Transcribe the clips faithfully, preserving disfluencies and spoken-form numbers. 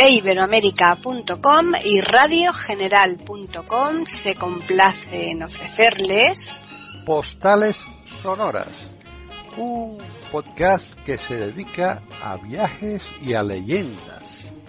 e iberoamérica punto com y radio general punto com se complace en ofrecerles Postales Sonoras, un podcast que se dedica a viajes y a leyendas.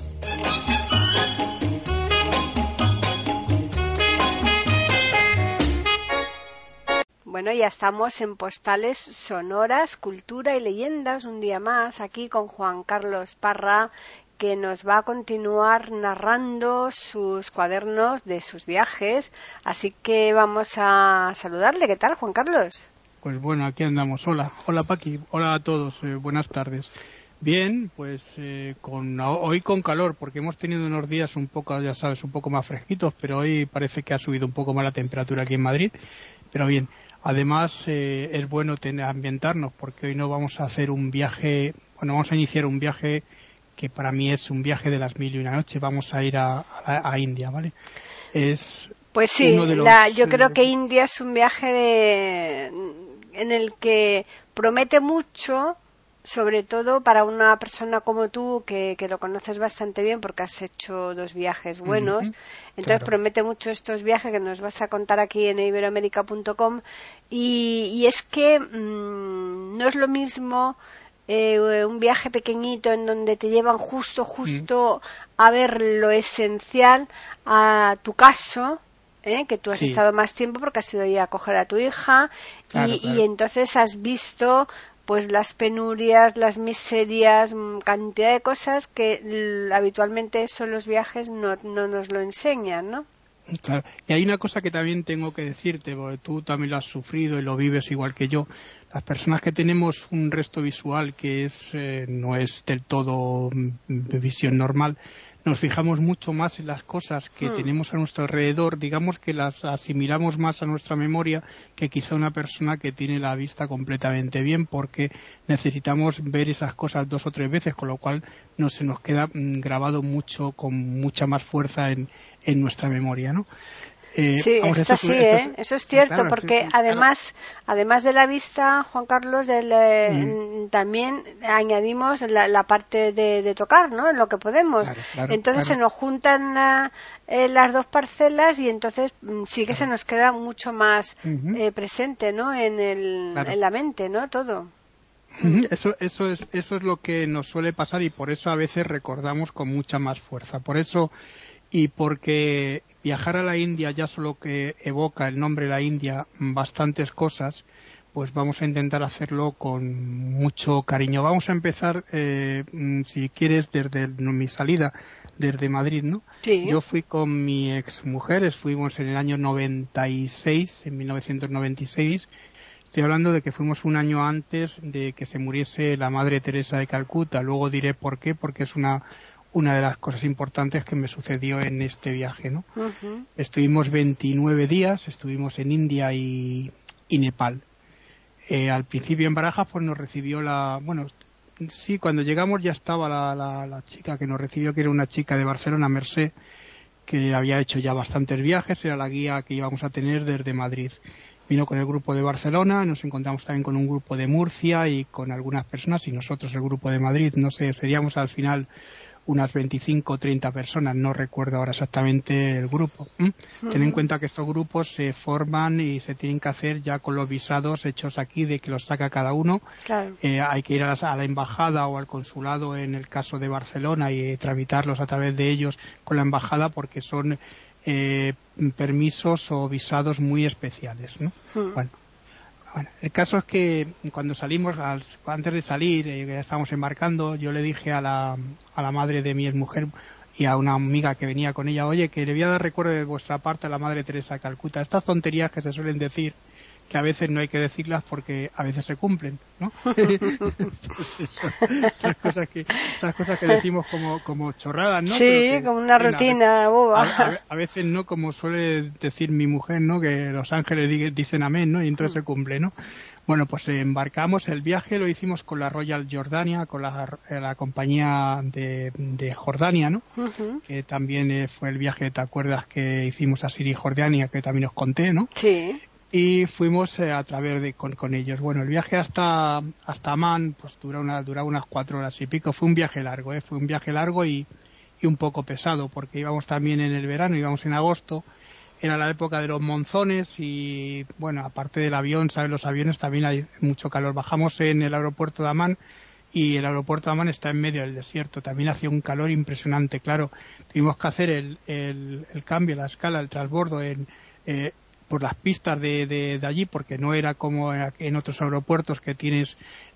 Bueno, ya estamos en Postales Sonoras, Cultura y Leyendas, un día más, aquí con Juan Carlos Parra, que nos va a continuar narrando sus cuadernos de sus viajes. Así que vamos a saludarle. ¿Qué tal, Juan Carlos? Pues bueno, aquí andamos. Hola, hola Paqui, hola a todos, eh, buenas tardes. Bien, pues eh, con hoy con calor, porque hemos tenido unos días un poco, ya sabes, un poco más fresquitos, pero hoy parece que ha subido un poco más la temperatura aquí en Madrid, pero bien. Además, eh, es bueno tener, ambientarnos, porque hoy no vamos a hacer un viaje, bueno, vamos a iniciar un viaje que para mí es un viaje de las mil y una noches. Vamos a ir a, a, a India, ¿vale? Es pues sí, uno de los, la, yo creo eh, que India es un viaje de, en el que promete mucho, sobre todo para una persona como tú que, que lo conoces bastante bien porque has hecho dos viajes buenos. Uh-huh. Entonces claro, promete mucho estos viajes que nos vas a contar aquí en iberoamérica punto com y, y es que mmm, no es lo mismo eh, un viaje pequeñito en donde te llevan justo, justo uh-huh. a ver lo esencial, a tu caso, ¿eh? Que tú has sí. estado más tiempo porque has ido ya a coger a tu hija claro, y, claro. y entonces has visto pues las penurias, las miserias, cantidad de cosas que l- habitualmente son los viajes no, no nos lo enseñan, ¿no? Claro. Y hay una cosa que también tengo que decirte, porque tú también lo has sufrido y lo vives igual que yo. Las personas que tenemos un resto visual que es eh, no es del todo de visión normal, nos fijamos mucho más en las cosas que hmm. tenemos a nuestro alrededor, digamos que las asimilamos más a nuestra memoria que quizá una persona que tiene la vista completamente bien, porque necesitamos ver esas cosas dos o tres veces, con lo cual no se nos queda grabado mucho, con mucha más fuerza en, en nuestra memoria, ¿no? Eh, sí, vamos, eso sí, ¿eh? Eso es, eso es cierto, claro, porque sí, sí, además, claro. además de la vista, Juan Carlos, del, eh, mm. también añadimos la, la parte de, de tocar, ¿no? En lo que podemos. Claro, claro, entonces claro. se nos juntan eh, las dos parcelas y entonces sí que claro. se nos queda mucho más uh-huh. eh, presente, ¿no? En, el, claro. en la mente, ¿no? Todo. Eso, eso es, eso es lo que nos suele pasar y por eso a veces recordamos con mucha más fuerza. Por eso y porque viajar a la India ya solo que evoca el nombre de la India bastantes cosas, pues vamos a intentar hacerlo con mucho cariño. Vamos a empezar, eh, si quieres, desde mi salida, desde Madrid, ¿no? Sí. Yo fui con mi exmujer, fuimos en el año noventa y seis, en mil novecientos noventa y seis. Estoy hablando de que fuimos un año antes de que se muriese la Madre Teresa de Calcuta. Luego diré por qué, porque es una una de las cosas importantes que me sucedió en este viaje, ¿no? Uh-huh. Estuvimos veintinueve días, estuvimos en India y, y Nepal. Eh, al principio en Barajas pues nos recibió la, bueno, sí, cuando llegamos ya estaba la, la, la chica que nos recibió, que era una chica de Barcelona, Mercè, que había hecho ya bastantes viajes, era la guía que íbamos a tener desde Madrid. Vino con el grupo de Barcelona, nos encontramos también con un grupo de Murcia y con algunas personas, y nosotros el grupo de Madrid, no sé, seríamos al final unas veinticinco o treinta personas, no recuerdo ahora exactamente el grupo. ¿Mm? Uh-huh. Ten en cuenta que estos grupos se forman y se tienen que hacer ya con los visados hechos aquí, de que los saca cada uno. Claro. Eh, hay que ir a la, a la embajada o al consulado en el caso de Barcelona y eh, tramitarlos a través de ellos con la embajada, porque son eh, permisos o visados muy especiales, ¿no? Uh-huh. Bueno. Bueno, el caso es que cuando salimos, antes de salir, eh, ya estábamos embarcando, yo le dije a la, a la madre de mi exmujer y a una amiga que venía con ella, oye, que le voy a dar recuerdo de vuestra parte a la Madre Teresa de Calcuta. Estas tonterías que se suelen decir, que a veces no hay que decirlas porque a veces se cumplen, ¿no? Entonces, esas cosas que esas cosas que decimos como como chorradas, ¿no? Sí, que, como una rutina a, boba. A, a, a veces no, como suele decir mi mujer, ¿no? Que los ángeles di, dicen amén, ¿no? Y entonces se cumple, ¿no? Bueno, pues eh, embarcamos. El viaje lo hicimos con la Royal Jordania, con la, la compañía de, de Jordania, ¿no? Uh-huh. Que también eh, fue el viaje, ¿te acuerdas? Que hicimos a Siria y Jordania, que también os conté, ¿no? Sí. Y fuimos eh, a través de con, con ellos. Bueno, el viaje hasta hasta Amán pues dura una dura unas cuatro horas y pico. Fue un viaje largo, eh, fue un viaje largo y y un poco pesado, porque íbamos también en el verano, íbamos en agosto, era la época de los monzones y, bueno, aparte del avión, ¿sabes? Los aviones también hay mucho calor. Bajamos en el aeropuerto de Amán y el aeropuerto de Amán está en medio del desierto. También hacía un calor impresionante, claro. Tuvimos que hacer el, el, el cambio, la escala, el transbordo en, eh, por las pistas de, de, de allí, porque no era como en otros aeropuertos que tienes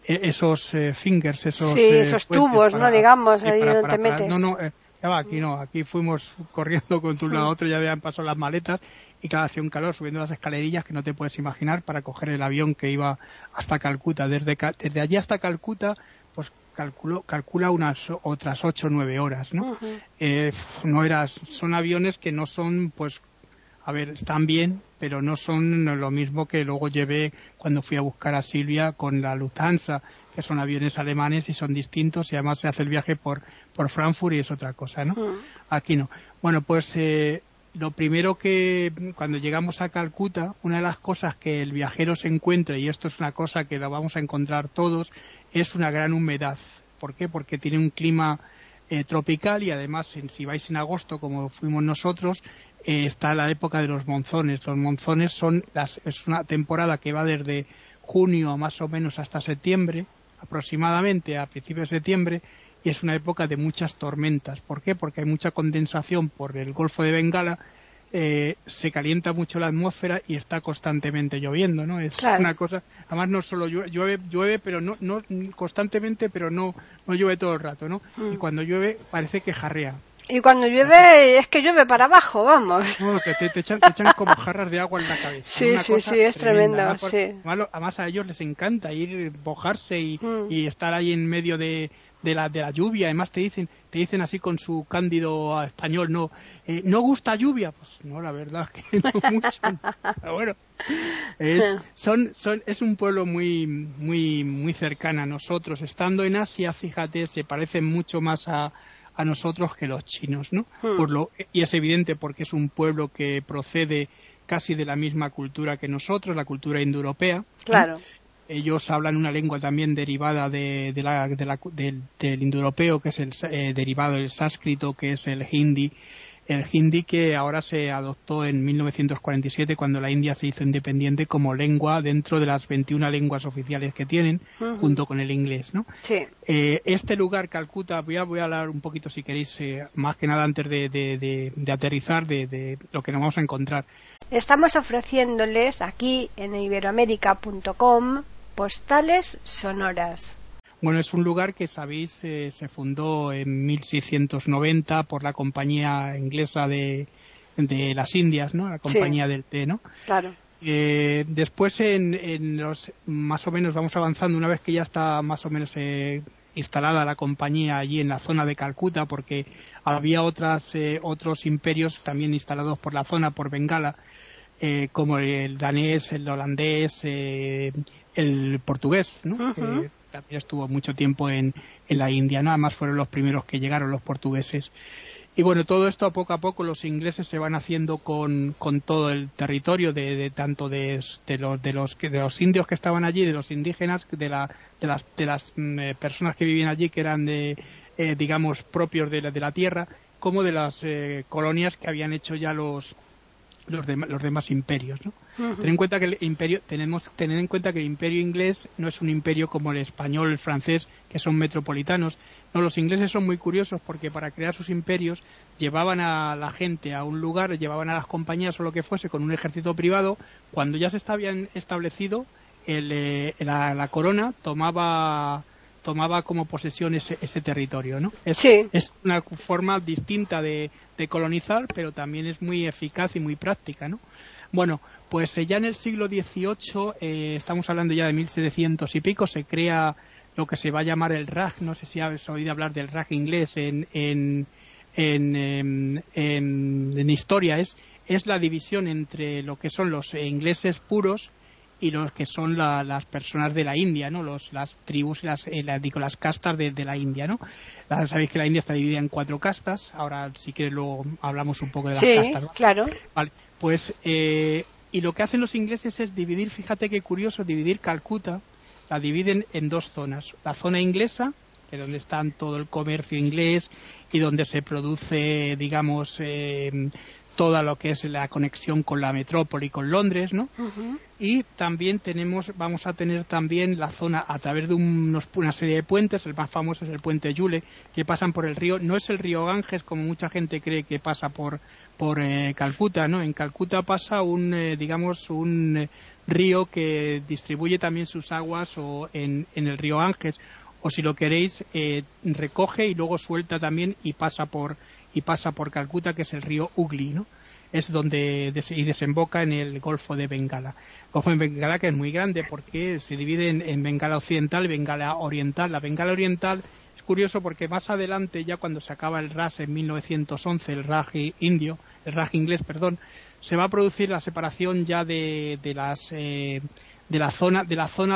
esos eh, fingers, esos, sí, esos eh, tubos, para, ¿no? Digamos, ahí para, donde para, te metes. Para, no, no, eh, ya va, aquí no, aquí fuimos corriendo con un lado a otro, ya habían pasado las maletas y claro, hacía un calor subiendo las escalerillas que no te puedes imaginar para coger el avión que iba hasta Calcuta. Desde, desde allí hasta Calcuta, pues calculo, calcula unas otras ocho o nueve horas, ¿no? Uh-huh. Eh, no eras, son aviones que no son, pues, a ver, están bien, pero no son lo mismo que luego llevé cuando fui a buscar a Silvia con la Lufthansa, que son aviones alemanes y son distintos y además se hace el viaje por, por Frankfurt y es otra cosa, ¿no? Uh-huh. Aquí no. Bueno, pues eh, lo primero que, cuando llegamos a Calcuta, una de las cosas que el viajero se encuentra, y esto es una cosa que la vamos a encontrar todos, es una gran humedad. ¿Por qué? Porque tiene un clima eh, tropical y además, en, si vais en agosto, como fuimos nosotros, eh, está la época de los monzones. Los monzones son las, es una temporada que va desde junio más o menos hasta septiembre, aproximadamente a principios de septiembre, y es una época de muchas tormentas. ¿Por qué? Porque hay mucha condensación por el Golfo de Bengala, eh, se calienta mucho la atmósfera y está constantemente lloviendo, ¿no? Es claro. Una cosa, además no solo llueve, llueve, llueve pero no, no constantemente, pero no, no llueve todo el rato, ¿no? Mm. Y cuando llueve parece que jarrea. Y cuando llueve, es que llueve para abajo, vamos. No, te, te, te, echan, te echan como jarras de agua en la cabeza. Sí, sí, sí, es tremendo. Además, sí. Además, además a ellos les encanta ir, mojarse y, mm. y estar ahí en medio de, de, la, de la lluvia. Además te dicen te dicen así con su cándido español, no, eh, ¿no gusta lluvia? Pues no, la verdad es que no mucho. Pero bueno, es, son, son, es un pueblo muy, muy, muy cercano a nosotros. Estando en Asia, fíjate, se parecen mucho más a a nosotros que los chinos, ¿no? Hmm. Por lo, y es evidente porque es un pueblo que procede casi de la misma cultura que nosotros, la cultura indoeuropea. Claro. ¿no? Ellos hablan una lengua también derivada de, de la, de la, del, del indoeuropeo, que es el eh, derivado del sánscrito, que es el hindi. El hindi que ahora se adoptó en mil novecientos cuarenta y siete cuando la India se hizo independiente como lengua dentro de las veintiuna lenguas oficiales que tienen, uh-huh. junto con el inglés, ¿no? Sí. Eh, este lugar, Calcuta, voy a, voy a hablar un poquito si queréis, eh, más que nada antes de, de, de, de aterrizar, de, de lo que nos vamos a encontrar. Estamos ofreciéndoles aquí en iberoamérica punto com postales sonoras. Bueno, es un lugar que, sabéis, eh, se fundó en mil seiscientos noventa por la compañía inglesa de, de las Indias, ¿no? La compañía sí. del té, ¿no? Claro. Eh, después, en, en los, más o menos, vamos avanzando, una vez que ya está más o menos eh, instalada la compañía allí en la zona de Calcuta, porque había otras eh, otros imperios también instalados por la zona, por Bengala, eh, como el danés, el holandés, eh, el portugués, ¿no? Uh-huh. Que también estuvo mucho tiempo en, en la India, ¿no? Además fueron los primeros que llegaron, los portugueses. Y bueno, todo esto a poco a poco los ingleses se van haciendo con, con todo el territorio, de, de tanto de, de los de los de los indios que estaban allí, de los indígenas, de la de las de las eh, personas que vivían allí, que eran de eh, digamos propios de la, de la tierra, como de las eh, colonias que habían hecho ya los los, de, los demás imperios, ¿no? Uh-huh. Ten en cuenta que el imperio tenemos tener en cuenta que el imperio inglés no es un imperio como el español, el francés, que son metropolitanos. No, los ingleses son muy curiosos porque para crear sus imperios llevaban a la gente a un lugar, llevaban a las compañías o lo que fuese con un ejército privado. Cuando ya se estaban establecido, el, eh, la, la corona tomaba tomaba como posesión ese, ese territorio, ¿no? Es, sí. es una forma distinta de, de colonizar, pero también es muy eficaz y muy práctica, ¿no? Bueno, pues eh, ya en el siglo dieciocho, eh, estamos hablando ya de mil setecientos y pico, se crea lo que se va a llamar el Raj. No sé si habéis oído hablar del Raj inglés en en en, en, en, en historia. Es, es la división entre lo que son los ingleses puros y los que son la, las personas de la India, ¿no? Los, las tribus y las, eh, la, digo, las castas de, de la India, ¿no? La, sabéis que la India está dividida en cuatro castas. Ahora, si quieres, luego hablamos un poco de las sí, castas, ¿no? Claro. Vale, pues, eh, y lo que hacen los ingleses es dividir, fíjate qué curioso, dividir Calcuta, la dividen en dos zonas. La zona inglesa que es donde está todo el comercio inglés y donde se produce, digamos, eh, toda lo que es la conexión con la metrópoli, con Londres, ¿no? Uh-huh. Y también tenemos, vamos a tener también la zona a través de unos, una serie de puentes. El más famoso es el puente Yule, que pasan por el río. No es el río Ganges, como mucha gente cree que pasa por por eh, Calcuta, ¿no? En Calcuta pasa un, eh, digamos, un eh, río que distribuye también sus aguas o en, en el río Ganges, o si lo queréis, eh, recoge y luego suelta también y pasa por y pasa por Calcuta, que es el río Hooghly, ¿no? Es donde des- y desemboca en el Golfo de Bengala. El Golfo de Bengala, que es muy grande porque se divide en, en Bengala Occidental y Bengala Oriental. La Bengala Oriental es curioso porque más adelante, ya cuando se acaba el Raj en mil novecientos once, el Raj indio, el Raj inglés, perdón, se va a producir la separación ya de, de las eh, de la zona de la zona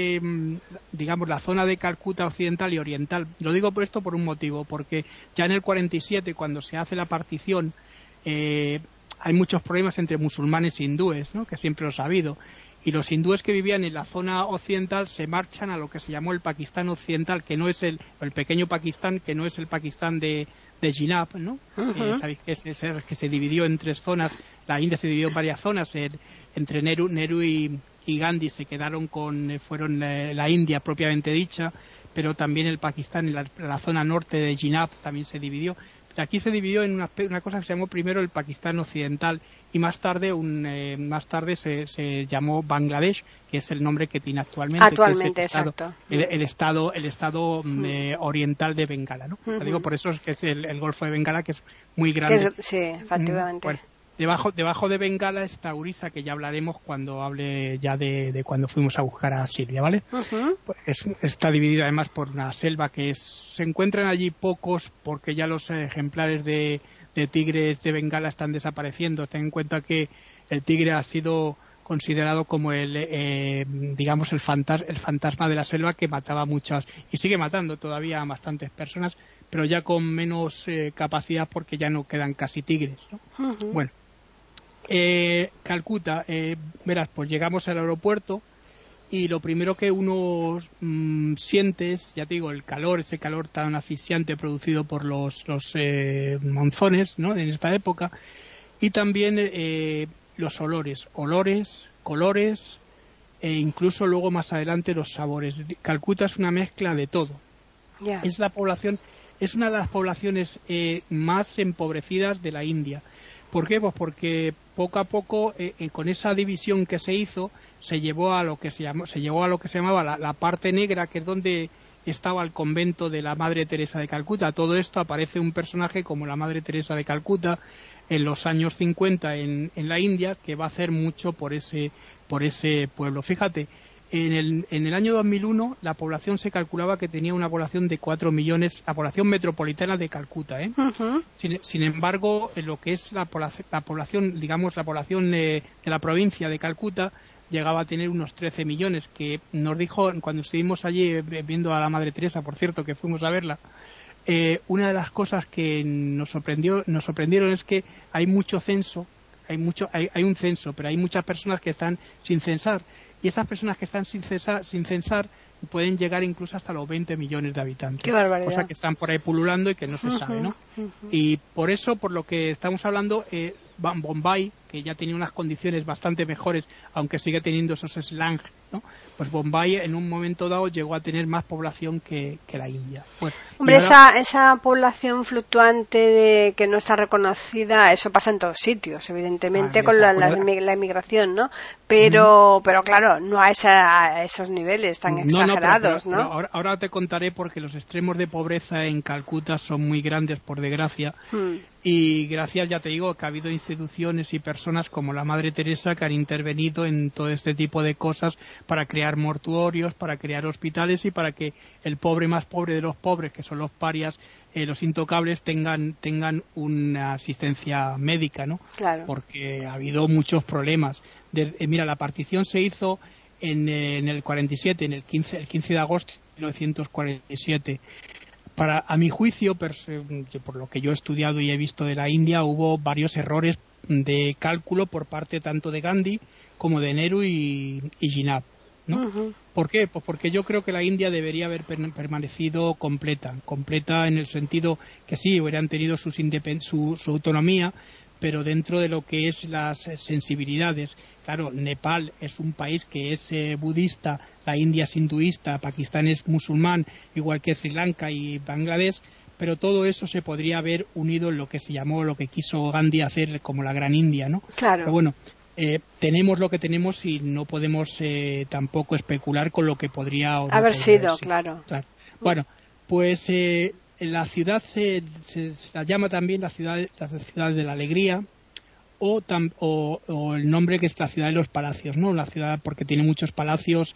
de digamos la zona de Calcuta occidental y oriental. Lo digo por esto por un motivo, porque ya en el cuarenta y siete, cuando se hace la partición, eh, hay muchos problemas entre musulmanes e hindúes, ¿no? Que siempre los ha habido. Y los hindúes que vivían en la zona occidental se marchan a lo que se llamó el Pakistán occidental, que no es el, el pequeño Pakistán, que no es el Pakistán de, de Jinnah, ¿no? Uh-huh. Eh, sabéis que, es, es, que se dividió en tres zonas. La India se dividió en varias zonas. El, entre Nehru, Nehru y, y Gandhi se quedaron con, fueron eh, la India propiamente dicha, pero también el Pakistán, la, la zona norte de Jinnah también se dividió. Aquí se dividió en una, una cosa que se llamó primero el Pakistán occidental y más tarde un eh, más tarde se, se llamó Bangladesh, que es el nombre que tiene actualmente. Actualmente, que es el exacto. Estado, el, el estado el estado sí. eh, oriental de Bengala, ¿no? Uh-huh. Lo digo por eso es que es el, el Golfo de Bengala, que es muy grande. Es, sí, efectivamente. Bueno, debajo debajo de Bengala está Orissa, que ya hablaremos cuando hable ya de, de cuando fuimos a buscar a Silvia, ¿vale? Uh-huh. Pues es, está dividido además por una selva que es, se encuentran allí pocos porque ya los ejemplares de, de tigres de Bengala están desapareciendo. Ten en cuenta que el tigre ha sido considerado como el eh, digamos el fantasma, el fantasma de la selva, que mataba a muchas y sigue matando todavía a bastantes personas, pero ya con menos eh, capacidad porque ya no quedan casi tigres, ¿no? Uh-huh. Bueno, Eh, Calcuta, eh, verás, pues llegamos al aeropuerto y lo primero que uno mmm, siente es, ya te digo, el calor, ese calor tan asfixiante producido por los, los eh, monzones, ¿no? En esta época, y también eh, los olores, olores, colores e incluso luego más adelante los sabores. Calcuta es una mezcla de todo. Yeah. Es la población, es una de las poblaciones eh, más empobrecidas de la India. ¿Por qué? Pues porque poco a poco, eh, eh, con esa división que se hizo, se llevó a lo que se llamó, se llevó a lo que se llamaba la, la parte negra, que es donde estaba el convento de la Madre Teresa de Calcuta. Todo esto aparece un personaje como la Madre Teresa de Calcuta en los años cincuenta en, en la India, que va a hacer mucho por ese por ese pueblo. Fíjate, en el, en el año dos mil uno la población se calculaba que tenía una población de cuatro millones, la población metropolitana de Calcuta, ¿eh? Uh-huh. Sin, sin embargo, en lo que es la, la población, digamos, la población de, de la provincia de Calcuta llegaba a tener unos trece millones, que nos dijo, cuando estuvimos allí viendo a la Madre Teresa, por cierto, que fuimos a verla, eh, una de las cosas que nos sorprendió, nos sorprendieron es que hay mucho censo, hay mucho, hay, hay un censo, pero hay muchas personas que están sin censar. Y esas personas que están sin censar, sin censar pueden llegar incluso hasta los veinte millones de habitantes. ¡Qué barbaridad! Cosa que están por ahí pululando y que no se uh-huh, sabe, ¿no? Uh-huh. Y por eso, por lo que estamos hablando, eh, Bombay, que ya tenía unas condiciones bastante mejores, aunque sigue teniendo esos slang, ¿no? Pues Bombay en un momento dado llegó a tener más población que, que la India. Bueno, Hombre, ahora... esa, esa población fluctuante de, que no está reconocida, eso pasa en todos sitios, evidentemente, ah, con la, la, la inmigración, ¿no? Pero, mm. pero claro, no a, esa, a esos niveles tan exagerados, no, no, pero, pero, ¿no? Pero ahora, ahora te contaré, porque los extremos de pobreza en Calcuta son muy grandes, por desgracia. Mm. Y gracias, ya te digo, que ha habido instituciones y personas como la Madre Teresa que han intervenido en todo este tipo de cosas para crear mortuorios, para crear hospitales y para que el pobre más pobre de los pobres, que son los parias, eh, los intocables, tengan tengan una asistencia médica, ¿no? Claro. Porque ha habido muchos problemas. De, eh, mira, la partición se hizo en, eh, en el cuarenta y siete, en el quince, el quince de agosto de mil novecientos cuarenta y siete. Para, a mi juicio, por lo que yo he estudiado y he visto de la India, hubo varios errores de cálculo por parte tanto de Gandhi como de Nehru y, y Jinnah. ¿no? Uh-huh. ¿Por qué? Pues porque yo creo que la India debería haber per- permanecido completa, completa en el sentido que sí, hubieran tenido sus independ- su, su autonomía, pero dentro de lo que es las sensibilidades. Claro, Nepal es un país que es eh, budista, la India es hinduista, Pakistán es musulmán, igual que Sri Lanka y Bangladesh, pero todo eso se podría haber unido en lo que se llamó, lo que quiso Gandhi hacer como la Gran India, ¿no? Claro. Pero bueno, eh, tenemos lo que tenemos y no podemos eh, tampoco especular con lo que podría o no haber podría sido, haber sido. claro. Claro. Bueno, pues eh, la ciudad se, se, se la llama también la ciudad, la ciudad de la alegría, o, tam, o, o el nombre que es la ciudad de los palacios, ¿no? La ciudad porque tiene muchos palacios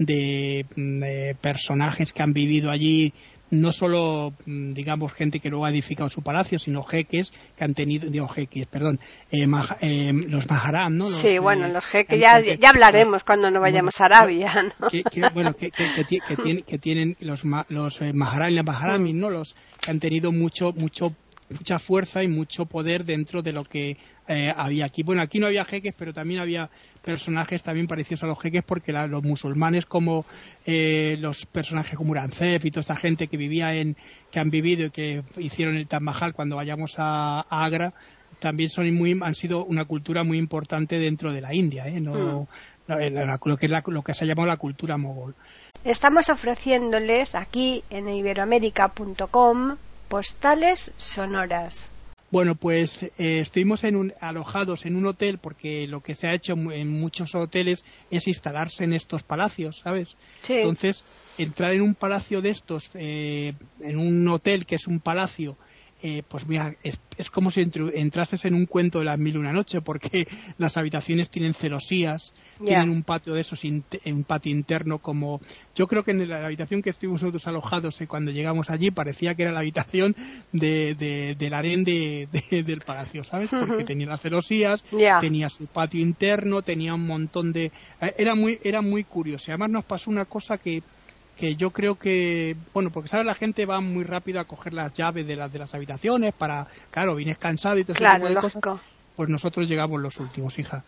de, de personajes que han vivido allí, no solo, digamos, gente que luego ha edificado su palacio, sino jeques que han tenido, digo jeques, perdón, eh, maj, eh, los maharam, ¿no? Los, sí, bueno, eh, los jeques, ya, ya hablaremos cuando no vayamos bueno, a Arabia, ¿no? Que, que, bueno, que, que, que, que, tienen, que tienen los, los eh, maharam y las maharamis, ¿no? Los que han tenido mucho, mucho, mucha fuerza y mucho poder dentro de lo que eh, había aquí. Bueno, aquí no había jeques, pero también había personajes también parecidos a los jeques, porque la, los musulmanes, como eh, los personajes como Aurangzeb y toda esta gente que vivía en, que han vivido y que hicieron el Taj Mahal cuando vayamos a, a Agra, también son muy, han sido una cultura muy importante dentro de la India, ¿eh? No, mm. no, lo que es la, lo que se ha llamado la cultura mogol. Estamos ofreciéndoles aquí en iberoamérica punto com postales sonoras. Bueno, pues eh, estuvimos en un, alojados en un hotel, porque lo que se ha hecho en muchos hoteles es instalarse en estos palacios, ¿sabes? Sí. Entonces, entrar en un palacio de estos, eh, en un hotel que es un palacio, eh, pues mira, es, es como si entru, entrases en un cuento de las mil y una noche, porque las habitaciones tienen celosías, yeah. tienen un patio de esos, in, un patio interno como... Yo creo que en la habitación que estuvimos nosotros alojados eh, cuando llegamos allí parecía que era la habitación de, de, del harén de, de, del palacio, ¿sabes? Porque uh-huh. tenía las celosías, yeah. tenía su patio interno, tenía un montón de... Eh, era muy era muy curioso. Y además nos pasó una cosa que... que yo creo que, bueno, porque sabes, la gente va muy rápido a coger las llaves de las de las habitaciones para, claro, vienes cansado y todo ese claro, tipo de lógico. cosas. Pues nosotros llegamos los últimos, hija.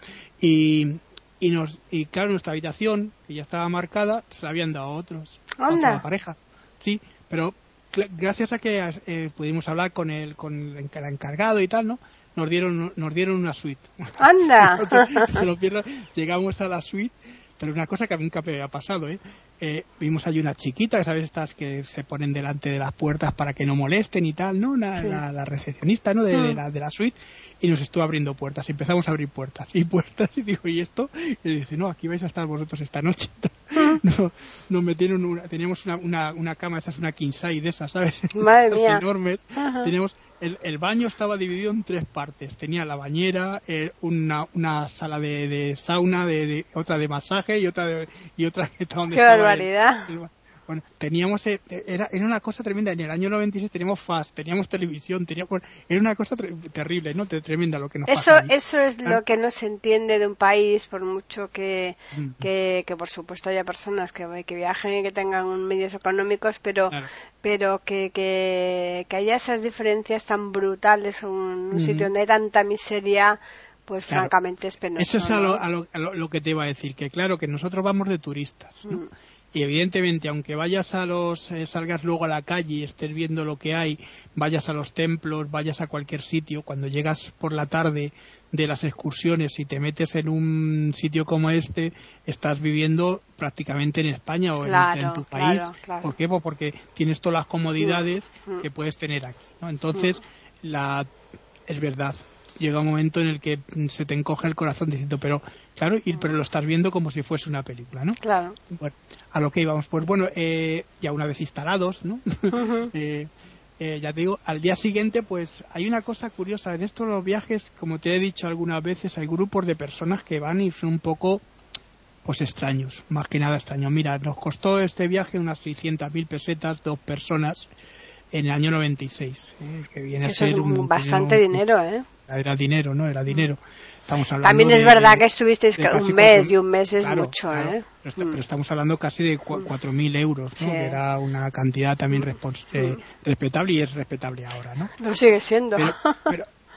Y y nos y claro, nuestra habitación, que ya estaba marcada, se la habían dado a otros, a otra pareja. Sí, pero gracias a que eh, pudimos hablar con el con el encargado y tal, ¿no? Nos dieron nos dieron una suite. ¡Anda! Se lo pierda, llegamos a la suite. Pero una cosa que a mí nunca me había pasado, ¿eh? eh vimos allí una chiquita, ¿sabes? Estas que se ponen delante de las puertas para que no molesten y tal, ¿no? La, sí. la, la recepcionista, ¿no? De, de, la, de la suite, y nos estuvo abriendo puertas. Y empezamos a abrir puertas y puertas, y digo, ¿y esto? Y dice, no, aquí vais a estar vosotros esta noche. No, nos metieron una, teníamos una, una, una cama, esa es una king size de esas, ¿sabes? Madre esas mía. enormes. Teníamos El, el baño estaba dividido en tres partes. Tenía la bañera, eh, una, una sala de, de sauna, de, de, otra de masaje y otra de, y otra que está donde ¡qué estaba barbaridad! El, el, bueno, teníamos, eh, era, era una cosa tremenda. En el año noventa y seis teníamos fast, teníamos televisión, teníamos, era una cosa tre- terrible, ¿no? Tremenda lo que nos eso, pasa ahí. Eso es ¿Ah? lo que no se entiende de un país, por mucho que, mm. que, que por supuesto haya personas que, que viajen y que tengan medios económicos, pero claro. pero que, que, que haya esas diferencias tan brutales en un, un mm. sitio donde hay tanta miseria. Pues claro. francamente es penoso. Eso es a, ¿no? lo, a, lo, a lo, lo que te iba a decir, que claro, que nosotros vamos de turistas, ¿no? Mm. Y evidentemente, aunque vayas a los, eh, salgas luego a la calle y estés viendo lo que hay, vayas a los templos, vayas a cualquier sitio, cuando llegas por la tarde de las excursiones y te metes en un sitio como este, estás viviendo prácticamente en España o claro, en, en tu país. Claro, claro. ¿Por qué? Pues porque tienes todas las comodidades mm. que puedes tener aquí, ¿no? Entonces, mm. la, es verdad. Llega un momento en el que se te encoge el corazón diciendo, pero claro, y, pero lo estás viendo como si fuese una película, ¿no? Claro. Bueno, a lo que íbamos, pues bueno, eh, ya una vez instalados, ¿no? Uh-huh. eh, eh, ya te digo, al día siguiente, pues hay una cosa curiosa. En estos los viajes, como te he dicho algunas veces, hay grupos de personas que van y son un poco, pues extraños, más que nada extraños. Mira, nos costó este viaje unas seiscientas mil pesetas, dos personas, en el año noventa y seis, ¿eh? Que viene Eso a ser es un, bastante un, dinero, ¿eh? Era dinero, ¿no? Era dinero. Estamos hablando También es de, verdad de, que estuvisteis de un mes cuatro, y un mes es claro, mucho, claro, ¿eh? Pero, está, pero estamos hablando casi de cuatro mil euros, ¿no? Sí. Que era una cantidad también respons- eh, respetable y es respetable ahora, ¿no? Lo sigue siendo. Pero, pero,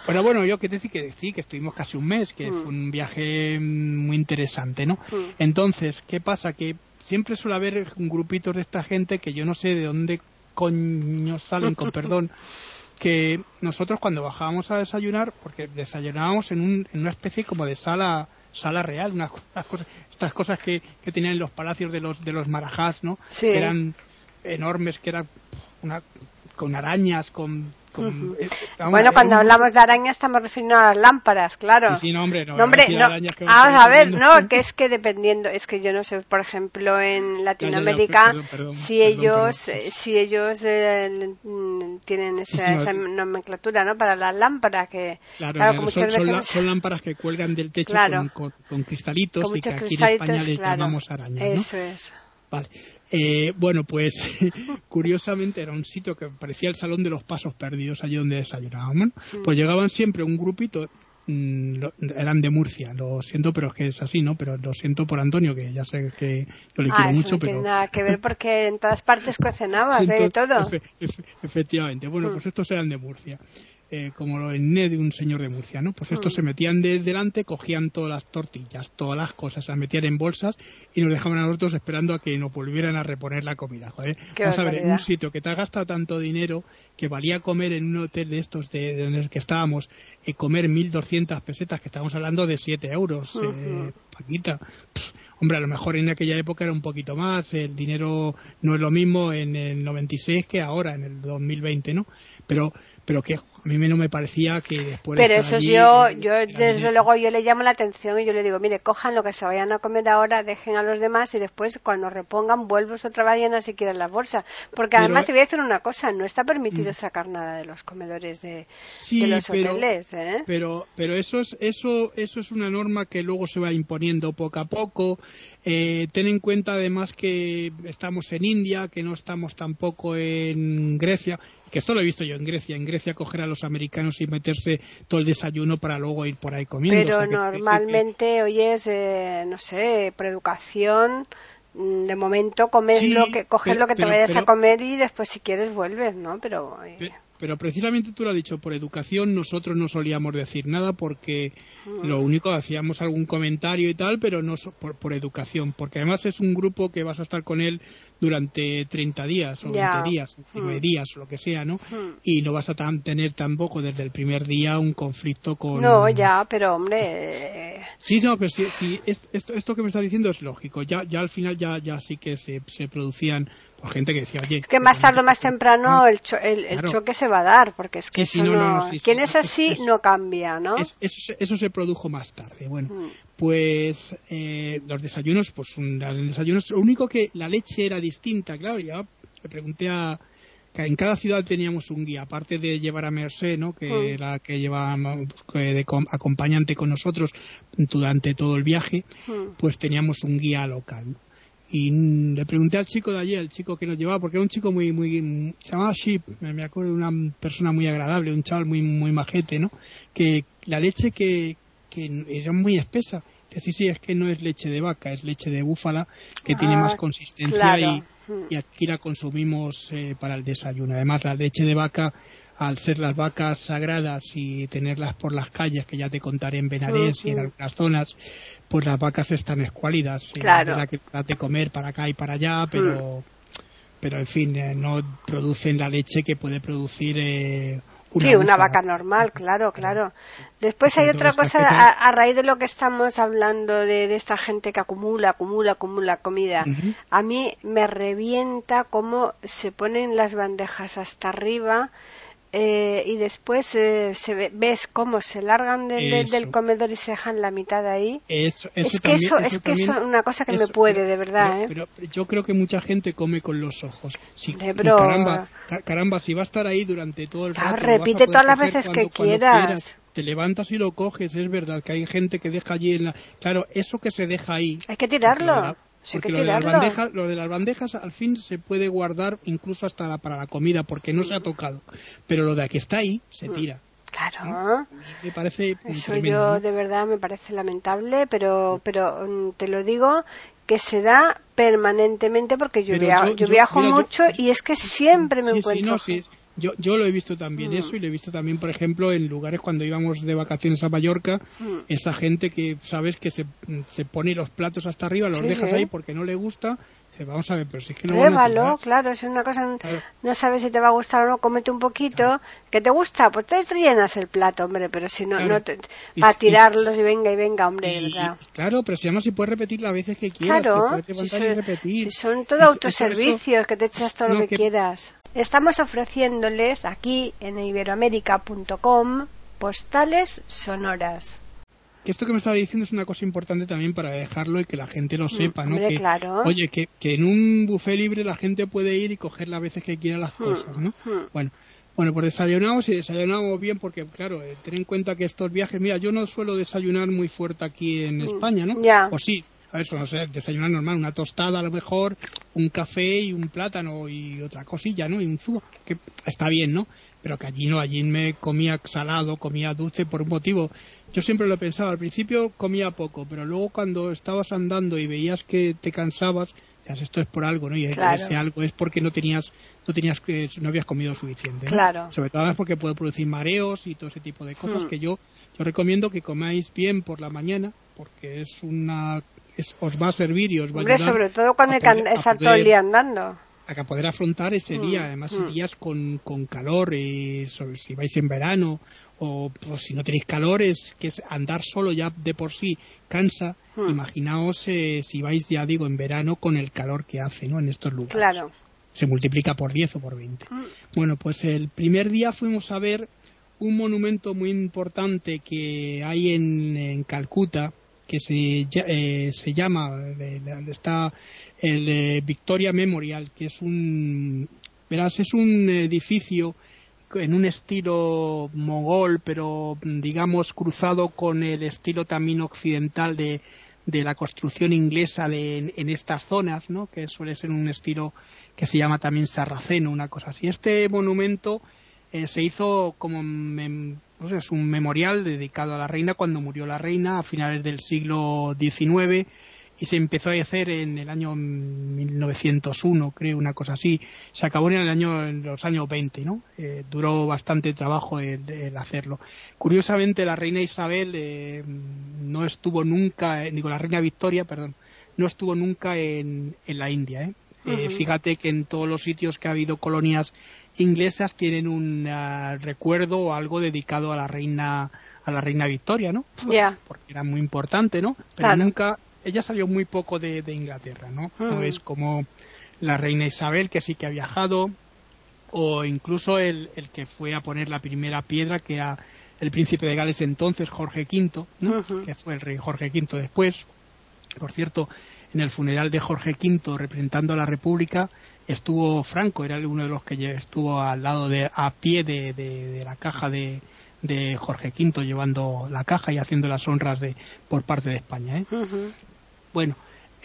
Pero bueno, yo que decir que sí, que estuvimos casi un mes, que mm. fue un viaje muy interesante, ¿no? Mm. Entonces, ¿qué pasa? Que siempre suele haber grupitos de esta gente que yo no sé de dónde coño salen, con perdón, que nosotros cuando bajábamos a desayunar, porque desayunábamos en, un, en una especie como de sala sala real, unas, unas cosas, estas cosas que, que tenían en los palacios de los de los marajás, ¿no? Sí. Que eran enormes, que eran una, con arañas, con... con uh-huh. es, vamos, bueno, cuando un... hablamos de arañas estamos refiriendo a las lámparas, claro. Sí, sí, no, hombre, no. no, hombre, no. Arañas que vamos a ver, no, que es que dependiendo, es que yo no sé, por ejemplo, en Latinoamérica, ya, ya, ya, perdón, perdón, si, perdón, ellos, perdón, perdón. si ellos eh, tienen esa, sí, sí, no, esa nomenclatura, ¿no? Para las lámparas, que claro, claro, claro muchas son, veces... son, la, son lámparas que cuelgan del techo claro. con, con, con cristalitos con y que aquí cristalitos, en España les claro. llamamos arañas, ¿no? Eso es. Vale. Eh, bueno, pues curiosamente era un sitio que parecía el Salón de los Pasos Perdidos, allí donde desayunábamos. Mm. Pues llegaban siempre un grupito, mmm, eran de Murcia, lo siento, pero es que es así, ¿no? Pero lo siento por Antonio, que ya sé que yo le ah, quiero eso mucho, no pero... tiene nada que ver porque en todas partes cocinabas, ¿eh? De todo. Efe, efe, efectivamente. Bueno, mm. pues estos eran de Murcia. Eh, como lo en de un señor de Murcia, ¿no? Pues estos mm. se metían de delante, cogían todas las tortillas, todas las cosas, las metían en bolsas y nos dejaban a nosotros esperando a que nos volvieran a reponer la comida, joder. Vamos a ver, en un sitio que te ha gastado tanto dinero, que valía comer en un hotel de estos de, de en el que estábamos, eh, comer mil doscientas pesetas, que estábamos hablando de siete euros, uh-huh. eh, Paquita. Pff, hombre, a lo mejor en aquella época era un poquito más, el dinero no es lo mismo en el noventa y seis que ahora, en el dos mil veinte, ¿no? Pero pero que a mí no me parecía que después pero de eso allí, yo yo desde dinero. Luego yo le llamo la atención y yo le digo, mire, cojan lo que se vayan a comer ahora, dejen a los demás y después cuando repongan vuelvos otra vez llenas si quieren las bolsas, porque además pero, te voy a decir una cosa, no está permitido mm. sacar nada de los comedores de, sí, de los pero, hoteles, ¿eh? pero pero eso es eso eso es una norma que luego se va imponiendo poco a poco. Eh, ten en cuenta además que estamos en India, que no estamos tampoco en Grecia, que esto lo he visto yo en Grecia, en Grecia coger a los americanos y meterse todo el desayuno para luego ir por ahí comiendo. Pero o sea, que, normalmente, que... oyes, eh, no sé, por educación, de momento comes sí, lo que, coges pero, lo que te pero, vayas pero, a comer y después si quieres vuelves, ¿no? Pero... Eh... Pero precisamente tú lo has dicho, por educación nosotros no solíamos decir nada porque mm. lo único hacíamos algún comentario y tal, pero no por, por educación, porque además es un grupo que vas a estar con él durante treinta días o ya. veinte días, nueve mm. días o lo que sea, ¿no? Mm. Y no vas a tan, tener tampoco desde el primer día un conflicto con... No, ya, pero hombre... Sí, no, pero sí, sí esto, esto que me estás diciendo es lógico, ya ya al final ya ya sí que se, se producían... por gente que decía, oye... Es que más tarde o más temprano no, el, cho el, el claro. choque se va a dar, porque es que sí, eso sí, no, no... no, no, sí, quien sí, es así es, no cambia, ¿no? Es, eso, eso se produjo más tarde. Bueno, mm. pues eh, los desayunos, pues un, los desayunos, lo único que la leche era distinta, claro, ya le pregunté a... que en cada ciudad teníamos un guía, aparte de llevar a Mercé, ¿no? Que mm. era que llevaba de acompañante con nosotros durante todo el viaje, mm. pues teníamos un guía local, ¿no? Y le pregunté al chico de allí, al chico que nos llevaba, porque era un chico muy, muy, se llamaba Sheep, me acuerdo de una persona muy agradable, un chaval muy, muy majete, ¿no? Que la leche que, que era muy espesa, que sí, sí, es que no es leche de vaca, es leche de búfala, que ah, tiene más consistencia claro. y, y aquí la consumimos eh, para el desayuno. Además, la leche de vaca, al ser las vacas sagradas y tenerlas por las calles, que ya te contaré en Benarés uh-huh. y en algunas zonas, pues las vacas están escuálidas. Claro. Y la que das de comer para acá y para allá, pero, uh-huh. pero en fin, eh, no producen la leche que puede producir eh, una, sí, una vaca normal, claro, claro. Después hay otra cosa, a, a raíz de lo que estamos hablando de, de esta gente que acumula, acumula, acumula comida. Uh-huh. A mí me revienta cómo se ponen las bandejas hasta arriba. Eh, y después eh, se ve, ves cómo se largan de, de, del comedor y se dejan la mitad ahí. Eso, eso es que también, eso, eso es que también, eso es una cosa que eso, me puede, pero, de verdad. Pero, ¿eh? pero, pero yo creo que mucha gente come con los ojos. Si, Lebro, caramba, caramba, si va a estar ahí durante todo el rato. Claro, repite todas las veces cuando, que quieras. quieras. Te levantas y lo coges, es verdad que hay gente que deja allí en la... Claro, eso que se deja ahí... Hay que tirarlo. Sí, porque que lo, de las bandejas, lo de las bandejas al fin se puede guardar incluso hasta la, para la comida porque no se ha tocado, pero lo de que está ahí se tira. Claro. ¿Eh? Me parece eso tremendo, yo ¿no? de verdad me parece lamentable, pero pero te lo digo que se da permanentemente porque yo, via yo, yo viajo mira, mucho yo, y es que siempre me sí, encuentro sí, no, sí, Yo, yo lo he visto también mm. eso, y lo he visto también, por ejemplo, en lugares cuando íbamos de vacaciones a Mallorca, mm. esa gente que, sabes, que se, se pone los platos hasta arriba, los sí, dejas sí. ahí porque no le gusta. Vamos a ver, pero si es que no Pruébalo, claro, es una cosa, claro. No sabes si te va a gustar o no, cómete un poquito, claro. ¿Que te gusta? Pues te llenas el plato, hombre, pero si no, claro. no te, y, para tirarlos y, y venga y venga, hombre, y, ¿verdad? Y, claro, pero si además si puedes repetir las veces que quieras, claro, te puedes si, levantar son, y repetir. Si son todo autoservicios, eso, que te echas todo no, lo que, que quieras. Estamos ofreciéndoles aquí en iberoamérica punto com postales sonoras. Que esto que me estaba diciendo es una cosa importante también para dejarlo y que la gente lo sepa, ¿no? Hombre, que, claro. Oye, que, que en un buffet libre la gente puede ir y coger las veces que quiera las cosas, ¿no? Hmm. Bueno, bueno, pues desayunamos y desayunamos bien porque, claro, eh, ten en cuenta que estos viajes, mira, yo no suelo desayunar muy fuerte aquí en hmm. España, ¿no? Ya. O sí, a ver, no sé, desayunar normal, una tostada a lo mejor, un café y un plátano y otra cosilla, ¿no? Y un zumo, que está bien, ¿no? Pero que allí no, allí me comía salado, comía dulce por un motivo. Yo siempre lo pensaba, al principio comía poco, pero luego cuando estabas andando y veías que te cansabas, decías, esto es por algo, ¿no? Y claro. ese algo es porque no tenías, no tenías, no habías comido suficiente, ¿no? Claro. Sobre todo es porque puede producir mareos y todo ese tipo de cosas hmm. que yo, yo recomiendo que comáis bien por la mañana, porque es una, es, os va a servir y os va Hombre, a ayudar. Sobre todo cuando hay que estar todo el día andando. A poder afrontar ese día, mm, además mm. días con, con calor, eh, sobre, si vais en verano o pues, si no tenéis calor, es que es andar solo ya de por sí cansa. Mm. Imaginaos eh, si vais, ya digo, en verano con el calor que hace, ¿no? En estos lugares. Claro. Se multiplica por diez o por veinte. Mm. Bueno, pues el primer día fuimos a ver un monumento muy importante que hay en, en Calcuta, que se, eh, se llama, de, de, está el eh, Victoria Memorial, que es un, verás, es un edificio en un estilo mogol, pero digamos cruzado con el estilo también occidental de, de la construcción inglesa de, en, en estas zonas, ¿no? Que suele ser un estilo que se llama también sarraceno, una cosa así. Este monumento eh, se hizo como mem, no sé, es un memorial dedicado a la reina cuando murió la reina a finales del siglo diecinueve y se empezó a hacer en el año mil novecientos uno, creo, una cosa así. Se acabó en el año en los años veinte, ¿no? Eh, duró bastante trabajo el, el hacerlo. Curiosamente, la reina Isabel eh, no estuvo nunca, eh, digo, la reina Victoria, perdón, no estuvo nunca en, en la India, ¿eh? Eh, uh-huh. Fíjate que en todos los sitios que ha habido colonias inglesas tienen un uh, recuerdo o algo dedicado a la reina a la reina Victoria, ¿no? Ya. Yeah. Porque era muy importante, ¿no? Pero claro. nunca, ella salió muy poco de, de Inglaterra, ¿no? Uh-huh. No es como la reina Isabel, que sí que ha viajado, o incluso el, el que fue a poner la primera piedra, que era el príncipe de Gales entonces, Jorge Quinto, ¿no? Uh-huh. Que fue el rey Jorge Quinto después. Por cierto, en el funeral de Jorge Quinto, representando a la República, estuvo Franco, era uno de los que estuvo al lado de, a pie de, de, de la caja de, de Jorge Quinto, llevando la caja y haciendo las honras de, por parte de España, ¿eh? Uh-huh. Bueno,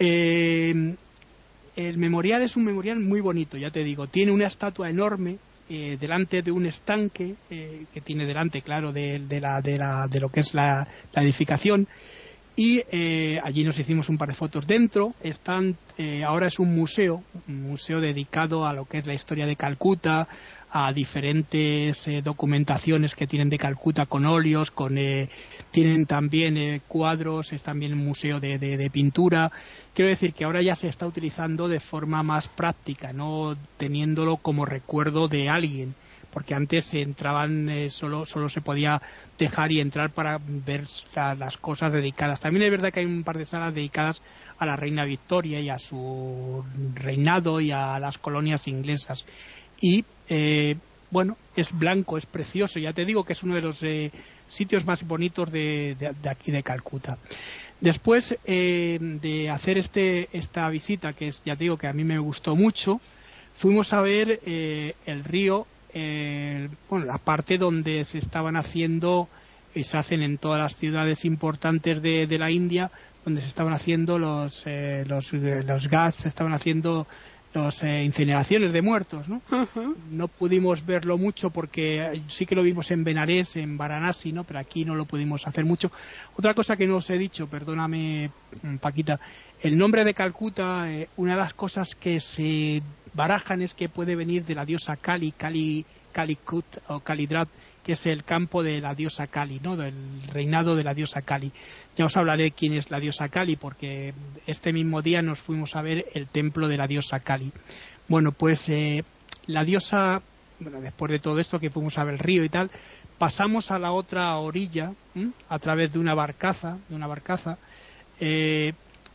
eh, el memorial es un memorial muy bonito, ya te digo, tiene una estatua enorme eh, delante de un estanque eh, que tiene delante, claro, de, de, la, de, la, de lo que es la, la edificación. Y eh, allí nos hicimos un par de fotos dentro. Están, eh, ahora es un museo, un museo dedicado a lo que es la historia de Calcuta, a diferentes eh, documentaciones que tienen de Calcuta con óleos, con eh, tienen también eh, cuadros, es también un museo de, de, de pintura. Quiero decir que ahora ya se está utilizando de forma más práctica, no teniéndolo como recuerdo de alguien, porque antes entraban eh, solo solo se podía dejar y entrar para ver la, las cosas dedicadas. También es verdad que hay un par de salas dedicadas a la reina Victoria y a su reinado y a las colonias inglesas. Y eh, bueno, es blanco, es precioso, ya te digo que es uno de los eh, sitios más bonitos de, de, de aquí de Calcuta. Después eh, de hacer este esta visita, que es, ya te digo que a mí me gustó mucho, fuimos a ver eh, el río, eh, bueno, la parte donde se estaban haciendo y se hacen en todas las ciudades importantes de, de la India, donde se estaban haciendo los eh, los, los gas, se estaban haciendo los eh, incineraciones de muertos, ¿no? Uh-huh. No pudimos verlo mucho porque sí que lo vimos en Benares, en Varanasi, ¿no? Pero aquí no lo pudimos hacer mucho. Otra cosa que no os he dicho, perdóname, Paquita, el nombre de Calcuta, eh, una de las cosas que se barajan es que puede venir de la diosa Kali, Kali, Calicut o Calidrat, que es el campo de la diosa Kali, ¿no? Del reinado de la diosa Kali. Ya os hablaré de quién es la diosa Kali, porque este mismo día nos fuimos a ver el templo de la diosa Kali. Bueno, pues eh, la diosa, bueno, después de todo esto que fuimos a ver el río y tal, pasamos a la otra orilla, ¿m? a través de una barcaza, de una barcaza, eh,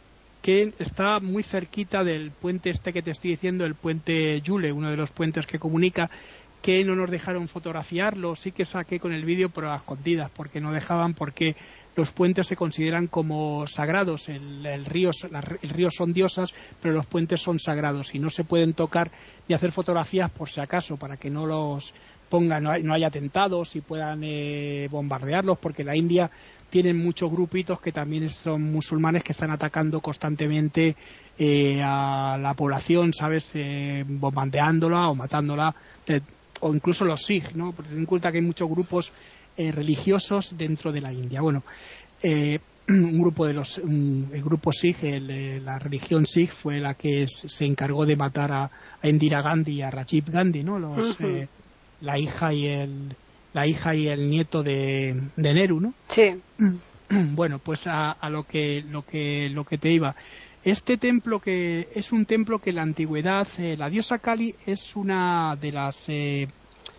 que está muy cerquita del puente este que te estoy diciendo, el puente Yule, uno de los puentes que comunica, que no nos dejaron fotografiarlo. Sí que saqué con el vídeo, pero a escondidas, porque no dejaban, porque los puentes se consideran como sagrados. El, el, río, la, el río son diosas, pero los puentes son sagrados y no se pueden tocar ni hacer fotografías por si acaso, para que no los pongan, no, hay, no haya atentados y puedan eh, bombardearlos, porque la India tienen muchos grupitos que también son musulmanes que están atacando constantemente eh, a la población, ¿sabes? Eh, bombardeándola o matándola. Eh, o incluso los Sikh, ¿no? Porque ten en cuenta que hay muchos grupos eh, religiosos dentro de la India. Bueno, eh, un grupo de los, un, el grupo Sikh, el, eh, la religión Sikh fue la que es, se encargó de matar a, a Indira Gandhi y a Rajiv Gandhi, ¿no? Los, uh-huh. eh, la hija y el, la hija y el nieto de, de Nehru, ¿no? Sí. Bueno, pues a, a lo que, lo que, lo que te iba. Este templo que es un templo que en la antigüedad, eh, la diosa Kali es una de las, eh,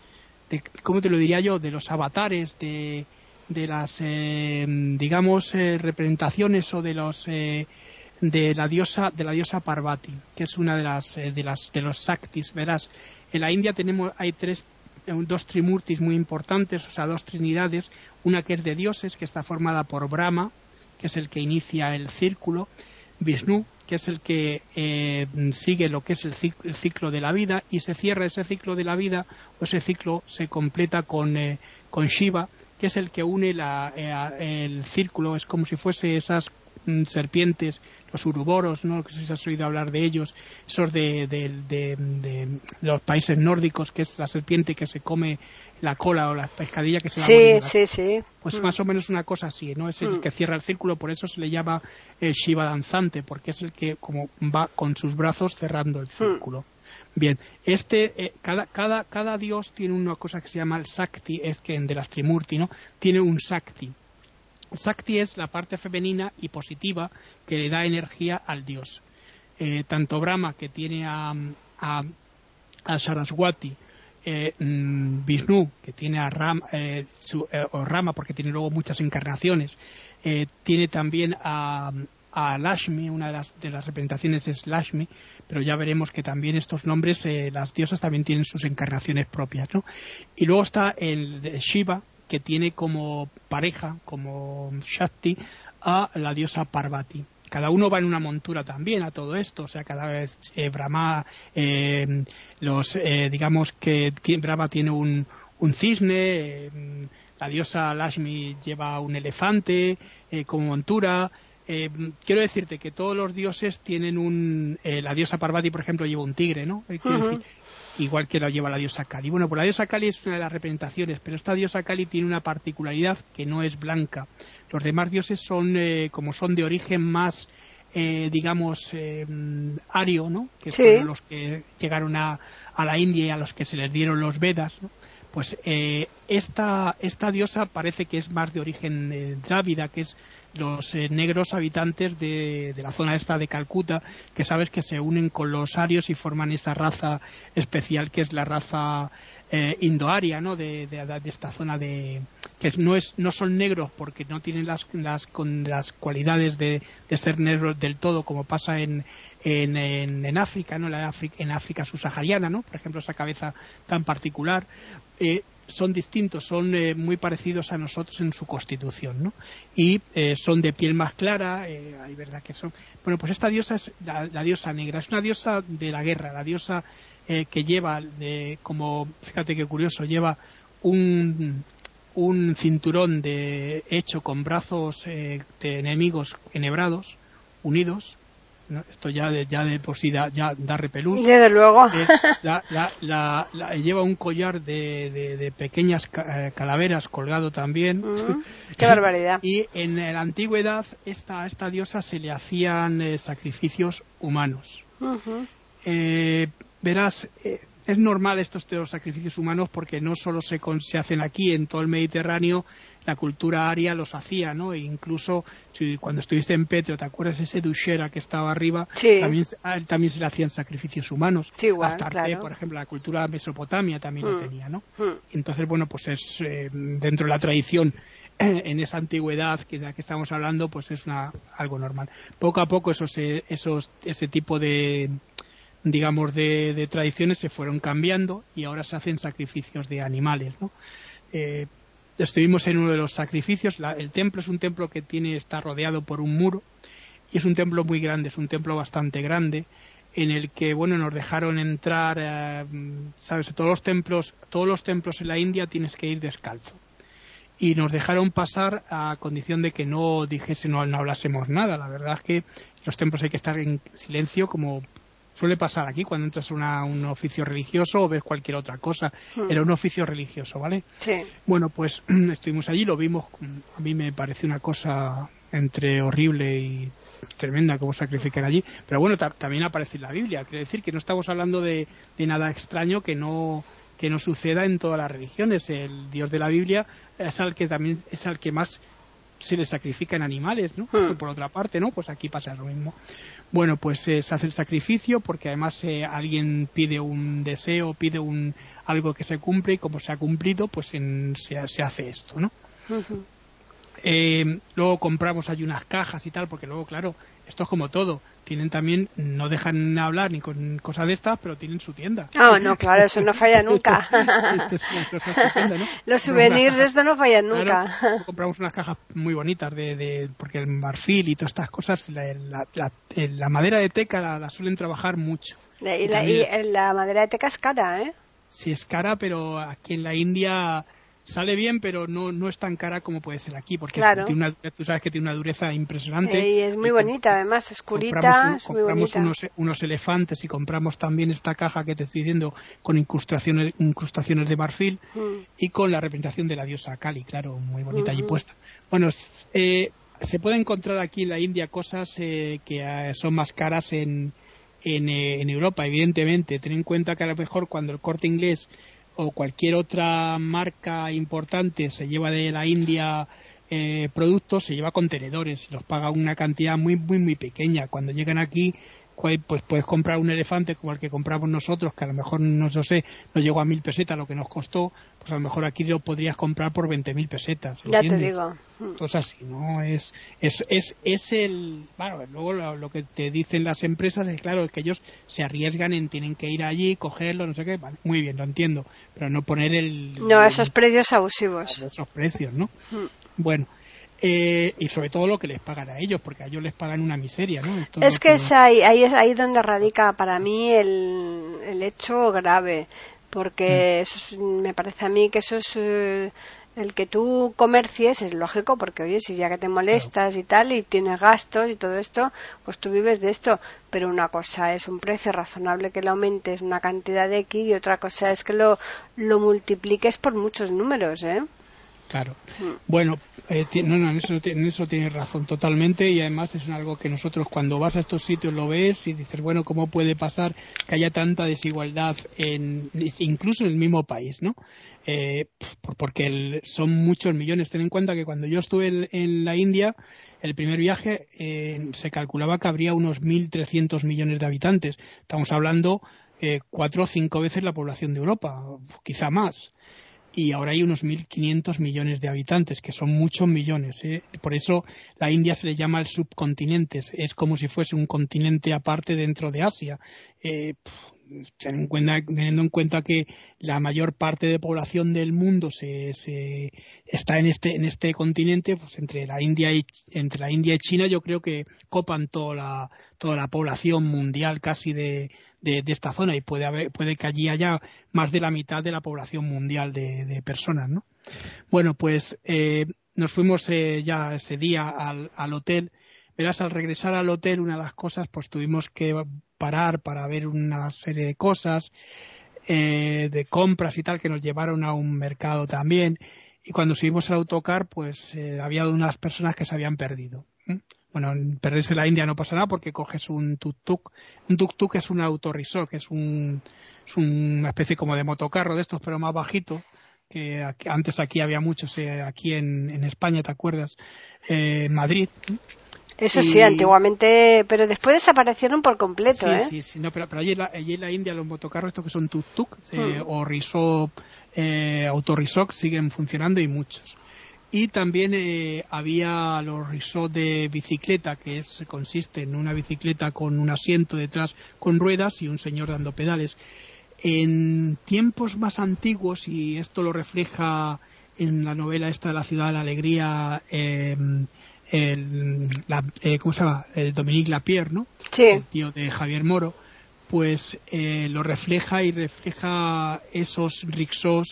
de, ¿cómo te lo diría yo? De los avatares, de, de las, eh, digamos, eh, representaciones o de los, eh, de la diosa, de la diosa Parvati, que es una de las, eh, de las, de los Shaktis. Verás, en la India tenemos, hay tres, dos trimurtis muy importantes, o sea, dos trinidades, una que es de dioses, que está formada por Brahma, que es el que inicia el círculo, Vishnu, que es el que eh, sigue lo que es el ciclo, el ciclo de la vida, y se cierra ese ciclo de la vida, o ese ciclo se completa con, eh, con Shiva, que es el que une la, eh, el círculo. Es como si fuese esas mm, serpientes, los uruboros, ¿no? Que si has oído hablar de ellos, esos de, de, de, de, de los países nórdicos, que es la serpiente que se come la cola o la pescadilla que se va sí, muriendo. Sí, sí, Pues mm. más o menos una cosa así, ¿no? Es el mm. que cierra el círculo, por eso se le llama el Shiva danzante, porque es el que como va con sus brazos cerrando el círculo. Mm. Bien, este, eh, cada, cada, cada dios tiene una cosa que se llama el Shakti, es que de las Trimurti, ¿no? Tiene un Shakti. El Shakti es la parte femenina y positiva que le da energía al dios. Eh, tanto Brahma, que tiene a, a, a Saraswati, Eh, mm, Vishnu, que tiene a Ram, eh, su, eh, o Rama, porque tiene luego muchas encarnaciones, eh, tiene también a, a Lashmi, una de las, de las representaciones es Lashmi, pero ya veremos que también estos nombres, eh, las diosas también tienen sus encarnaciones propias, ¿no? Y luego está el de Shiva, que tiene como pareja, como Shakti, a la diosa Parvati. Cada uno va en una montura también a todo esto, o sea, cada vez eh, Brahma, eh, los, eh, digamos que Brahma tiene un, un cisne, eh, la diosa Lashmi lleva un elefante eh, como montura. Eh, quiero decirte que todos los dioses tienen un, eh, la diosa Parvati, por ejemplo, lleva un tigre, ¿no? Eh, quiero uh-huh. decir, igual que lo lleva la diosa Kali. Bueno, pues la diosa Kali es una de las representaciones, pero esta diosa Kali tiene una particularidad que no es blanca. Los demás dioses son, eh, como son de origen más, eh, digamos, eh, ario, ¿no? Que sí. Fueron los que llegaron a, a la India y a los que se les dieron los Vedas, ¿no? Pues eh, esta, esta diosa parece que es más de origen eh, drávida, que es los eh, negros habitantes de, de la zona esta de Calcuta, que sabes que se unen con los arios y forman esa raza especial que es la raza eh, indoaria, ¿no? De, de, de esta zona de que no es no son negros porque no tienen las las con las cualidades de, de ser negros del todo, como pasa en en, en, en África, ¿no? La África, en África subsahariana, ¿no? Por ejemplo, esa cabeza tan particular. Eh, son distintos, son eh, muy parecidos a nosotros en su constitución, ¿no? Y eh, son de piel más clara, eh, hay verdad que son. Bueno, pues esta diosa es la, la diosa negra, es una diosa de la guerra, la diosa eh, que lleva, eh, como, fíjate qué curioso, lleva un un cinturón de hecho con brazos eh, de enemigos enhebrados, unidos. ¿No? Esto ya de, ya de por sí da, ya da repelús. Desde luego. Eh, la, la, la, la, lleva un collar de, de, de pequeñas ca, calaveras colgado también. Mm, ¡qué barbaridad! Y en la antigüedad esta, a esta diosa se le hacían eh, sacrificios humanos. Uh-huh. Eh, verás, eh, es normal estos de los sacrificios humanos porque no solo se, se hacen aquí, en todo el Mediterráneo, la cultura aria los hacía, ¿no? E incluso si, cuando estuviste en Petro, ¿te acuerdas ese Dushera que estaba arriba? Sí. También, a él también se le hacían sacrificios humanos. Sí, igual, Astarte, claro. por ejemplo, la cultura de Mesopotamia también mm. lo tenía, ¿no? Mm. Entonces, bueno, pues es eh, dentro de la tradición, en esa antigüedad que de la que estamos hablando, pues es una, algo normal. Poco a poco esos, esos, ese tipo de digamos de, de tradiciones se fueron cambiando y ahora se hacen sacrificios de animales, ¿no? Eh, estuvimos en uno de los sacrificios. La, el templo es un templo que tiene está rodeado por un muro y es un templo muy grande, es un templo bastante grande en el que bueno nos dejaron entrar, eh, sabes, todos los templos todos los templos en la India tienes que ir descalzo y nos dejaron pasar a condición de que no dijese no, no hablásemos nada. La verdad es que los templos hay que estar en silencio, como suele pasar aquí cuando entras a una, un oficio religioso o ves cualquier otra cosa. Hmm. Era un oficio religioso, ¿vale? Sí. Bueno, pues estuvimos allí, lo vimos. A mí me pareció una cosa entre horrible y tremenda como sacrifican allí. Pero bueno, ta- también aparece en la Biblia. Quiere decir que no estamos hablando de, de nada extraño que no que no suceda en todas las religiones. El Dios de la Biblia es al que también es al que más se le sacrifican animales, ¿no? Hmm. Por otra parte, ¿no? Pues aquí pasa lo mismo. Bueno, pues eh, se hace el sacrificio porque además eh, alguien pide un deseo, pide un algo que se cumple y como se ha cumplido, pues en, se, se hace esto, ¿no? Uh-huh. Eh, luego compramos allí unas cajas y tal, porque luego, claro, esto es como todo. Tienen también, no dejan hablar ni con cosas de estas, pero tienen su tienda. Ah, no, claro, eso no falla nunca. ¿No? Los souvenirs de esto no fallan nunca. Claro, compramos unas cajas muy bonitas, de, de porque el marfil y todas estas cosas, la, la, la, la madera de teca la, la suelen trabajar mucho. La, y, la, y la madera de teca es cara, ¿eh? Sí, es cara, pero aquí en la India sale bien, pero no no es tan cara como puede ser aquí, porque claro. tiene una, tú sabes que tiene una dureza impresionante. Y es muy y bonita, además, oscurita, compramos, es muy compramos bonita. Unos, unos elefantes y compramos también esta caja que te estoy diciendo con incrustaciones, incrustaciones de marfil mm. y con la representación de la diosa Kali, claro, muy bonita uh-huh. allí puesta. Bueno, eh, se puede encontrar aquí en la India cosas eh, que eh, son más caras en, en, eh, en Europa, evidentemente. Ten en cuenta que a lo mejor cuando el Corte Inglés o cualquier otra marca importante se lleva de la India eh, productos, se lleva contenedores y los paga una cantidad muy muy muy pequeña. Cuando llegan aquí, pues puedes comprar un elefante como el que compramos nosotros, que a lo mejor no sé, no llegó a mil pesetas lo que nos costó, pues a lo mejor aquí lo podrías comprar por veinte mil pesetas. Ya ¿entiendes? te digo. Entonces así, ¿no? Es es es, es el... Bueno, luego lo, lo que te dicen las empresas es, claro, es que ellos se arriesgan en, tienen que ir allí, cogerlo, no sé qué, vale, muy bien, lo entiendo, pero no poner el... No, el, esos precios abusivos. Esos precios, ¿no? Hmm. Bueno. Eh, y sobre todo lo que les pagan a ellos, porque a ellos les pagan una miseria, ¿no? Esto es es que, que es ahí, ahí es ahí donde radica para mí el, el hecho grave, porque mm. eso es, me parece a mí que eso es eh, el que tú comercies, es lógico, porque oye, si ya que te molestas claro. y tal, y tienes gastos y todo esto, pues tú vives de esto, pero una cosa es un precio razonable que le aumentes una cantidad de X y otra cosa es que lo, lo multipliques por muchos números, ¿eh? Claro. Bueno, eh, no, no, en eso, en eso tienes razón totalmente, y además es algo que nosotros cuando vas a estos sitios lo ves y dices, bueno, ¿cómo puede pasar que haya tanta desigualdad en, incluso en el mismo país, ¿no? Eh, porque el, son muchos millones. Ten en cuenta que cuando yo estuve en, en la India, el primer viaje eh, se calculaba que habría unos mil trescientos millones de habitantes. Estamos hablando eh, cuatro o cinco veces la población de Europa, quizá más. Y ahora hay unos mil quinientos millones de habitantes, que son muchos millones, ¿eh? Por eso la India se le llama el subcontinente, es como si fuese un continente aparte dentro de Asia. Eh, teniendo en cuenta, teniendo en cuenta que la mayor parte de población del mundo se, se está en este en este continente, pues entre la India y entre la India y China yo creo que copan toda la toda la población mundial casi de, de, de esta zona, y puede haber puede que allí haya más de la mitad de la población mundial de, de personas, ¿no? Bueno, pues eh, nos fuimos eh, ya ese día al, al hotel. Verás, al regresar al hotel, una de las cosas, pues tuvimos que parar para ver una serie de cosas, eh, de compras y tal, que nos llevaron a un mercado también. Y cuando subimos al autocar, pues eh, había unas personas que se habían perdido. ¿eh? Bueno, en perderse la India no pasa nada porque coges un tuk-tuk. Un tuk-tuk es un autorrisó, que es, un, es una especie como de motocarro de estos, pero más bajito. Que aquí, antes aquí había muchos, eh, aquí en, en España, ¿te acuerdas? Eh, en Madrid. Eso y... sí, antiguamente, pero después desaparecieron por completo, sí, ¿eh? Sí, sí, no, pero, pero allí, en la, allí en la India los motocarros estos que son tuk-tuk eh, hmm. o risó, eh, autorrisó siguen funcionando y muchos. Y también eh, había los risó de bicicleta, que es consiste en una bicicleta con un asiento detrás con ruedas y un señor dando pedales. En tiempos más antiguos, y esto lo refleja en la novela esta de La ciudad de la alegría, eh, el, la, eh, ¿cómo se llama? El Dominique Lapierre, ¿no? Sí. El tío de Javier Moro, pues eh, lo refleja y refleja esos rickshaws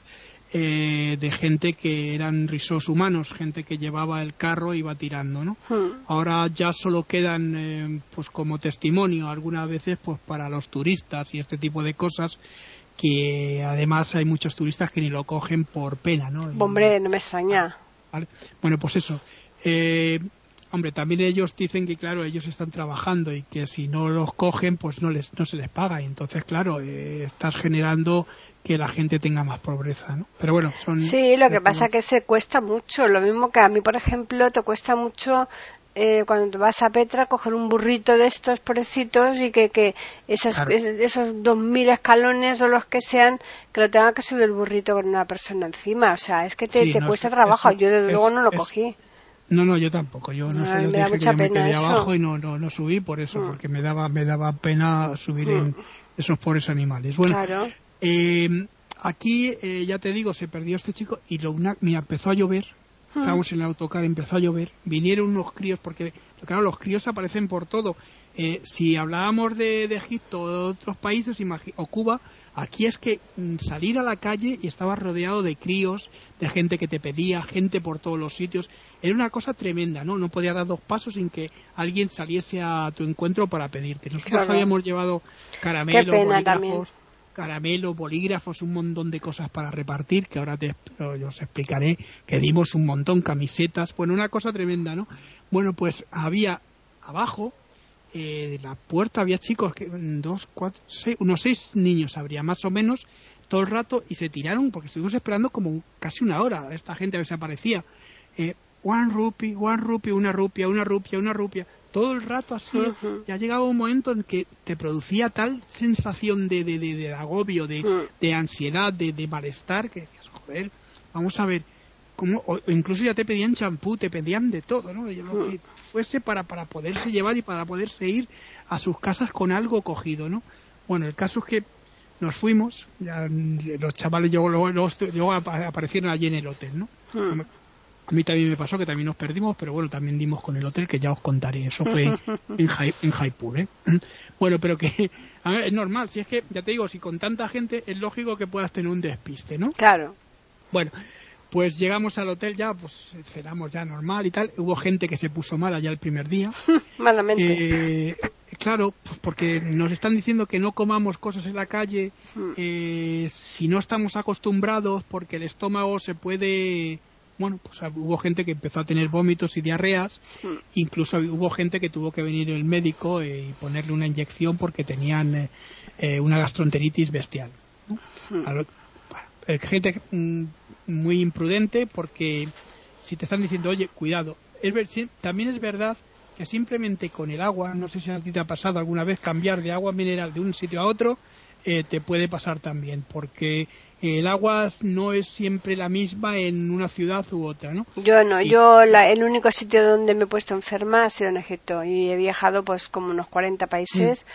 eh, de gente que eran rickshaws humanos, gente que llevaba el carro y iba tirando, ¿no? Hmm. Ahora ya solo quedan eh, pues como testimonio algunas veces pues para los turistas y este tipo de cosas, que además hay muchos turistas que ni lo cogen por pena, ¿no? Hombre, no me extraña. ¿Vale? Bueno, pues eso. Eh, hombre, también ellos dicen que claro, ellos están trabajando y que si no los cogen pues no les no se les paga, y entonces claro, eh, estás generando que la gente tenga más pobreza, ¿no? Pero bueno, son... Sí, lo que pasa es que se cuesta mucho, lo mismo que a mí, por ejemplo, te cuesta mucho eh, cuando te vas a Petra coger un burrito de estos pobrecitos y que, que esas, Claro. es, esos dos mil escalones o los que sean, que lo tenga que subir el burrito con una persona encima, o sea, es que te, Sí, te no, cuesta es- trabajo, es- yo desde es- luego no lo es- cogí. No, no, yo tampoco. Yo no Ay, sé, yo me da dije mucha que yo me pena quedé eso. abajo y no, no, no subí por eso, Mm. porque me daba me daba pena subir Mm. en esos pobres animales. Bueno, Claro. eh, aquí eh, ya te digo, se perdió este chico y lo una, mira, empezó a llover. Mm. Estábamos en el autocar, empezó a llover. Vinieron unos críos, porque claro, los críos aparecen por todo. Eh, si hablábamos de, de Egipto o de otros países, imagi- o Cuba, aquí es que mm, salir a la calle y estabas rodeado de críos, de gente que te pedía, gente por todos los sitios. Era una cosa tremenda, ¿no? No podías dar dos pasos sin que alguien saliese a tu encuentro para pedirte. Nosotros Claro. habíamos llevado Qué caramelo, pena bolígrafos, también. caramelo, bolígrafos, un montón de cosas para repartir, que ahora te, yo os explicaré, que dimos un montón, camisetas, bueno, una cosa tremenda, ¿no? Bueno, pues había abajo, eh, de la puerta había chicos, que dos, cuatro, seis, unos seis niños habría más o menos, todo el rato, y se tiraron, porque estuvimos esperando como casi una hora, esta gente a ver si aparecía, eh, one rupee, one rupee, una rupia, una rupia, una rupia, todo el rato así. Ujú. Ya llegaba un momento en que te producía tal sensación de, de, de, de agobio, de, Mm. de ansiedad, de, de malestar, que decías, joder, vamos a ver, cómo, o incluso ya te pedían champú, te pedían de todo, ¿no? Y lo que fuese para, para poderse llevar y para poderse ir a sus casas con algo cogido, ¿no? Bueno, el caso es que nos fuimos, ya, los chavales luego, luego, luego, luego aparecieron allí en el hotel, ¿no? Mm. A mí también me pasó que también nos perdimos, pero bueno, también dimos con el hotel, que ya os contaré. Eso fue en, Jai, en Jaipur, ¿eh? Bueno, pero que a ver, es normal. Si es que, ya te digo, si con tanta gente es lógico que puedas tener un despiste, ¿no? Claro. Bueno, pues llegamos al hotel ya, pues cenamos ya normal y tal. Hubo gente que se puso mala ya el primer día. Malamente. Eh, claro, pues porque nos están diciendo que no comamos cosas en la calle Mm. eh, si no estamos acostumbrados, porque el estómago se puede... Bueno, pues hubo gente que empezó a tener vómitos y diarreas, Mm. incluso hubo gente que tuvo que venir el médico eh, y ponerle una inyección porque tenían eh, eh, una gastroenteritis bestial, ¿no? Mm. A lo- bueno, eh, gente mm, muy imprudente, porque si te están diciendo, oye, cuidado, es ver, sí, también es verdad que simplemente con el agua, no sé si a ti te ha pasado alguna vez cambiar de agua mineral de un sitio a otro, eh, te puede pasar también, porque el agua no es siempre la misma en una ciudad u otra, ¿no? Yo no, Y- yo la, el único sitio donde me he puesto enferma ha sido en Egipto y he viajado pues como unos cuarenta países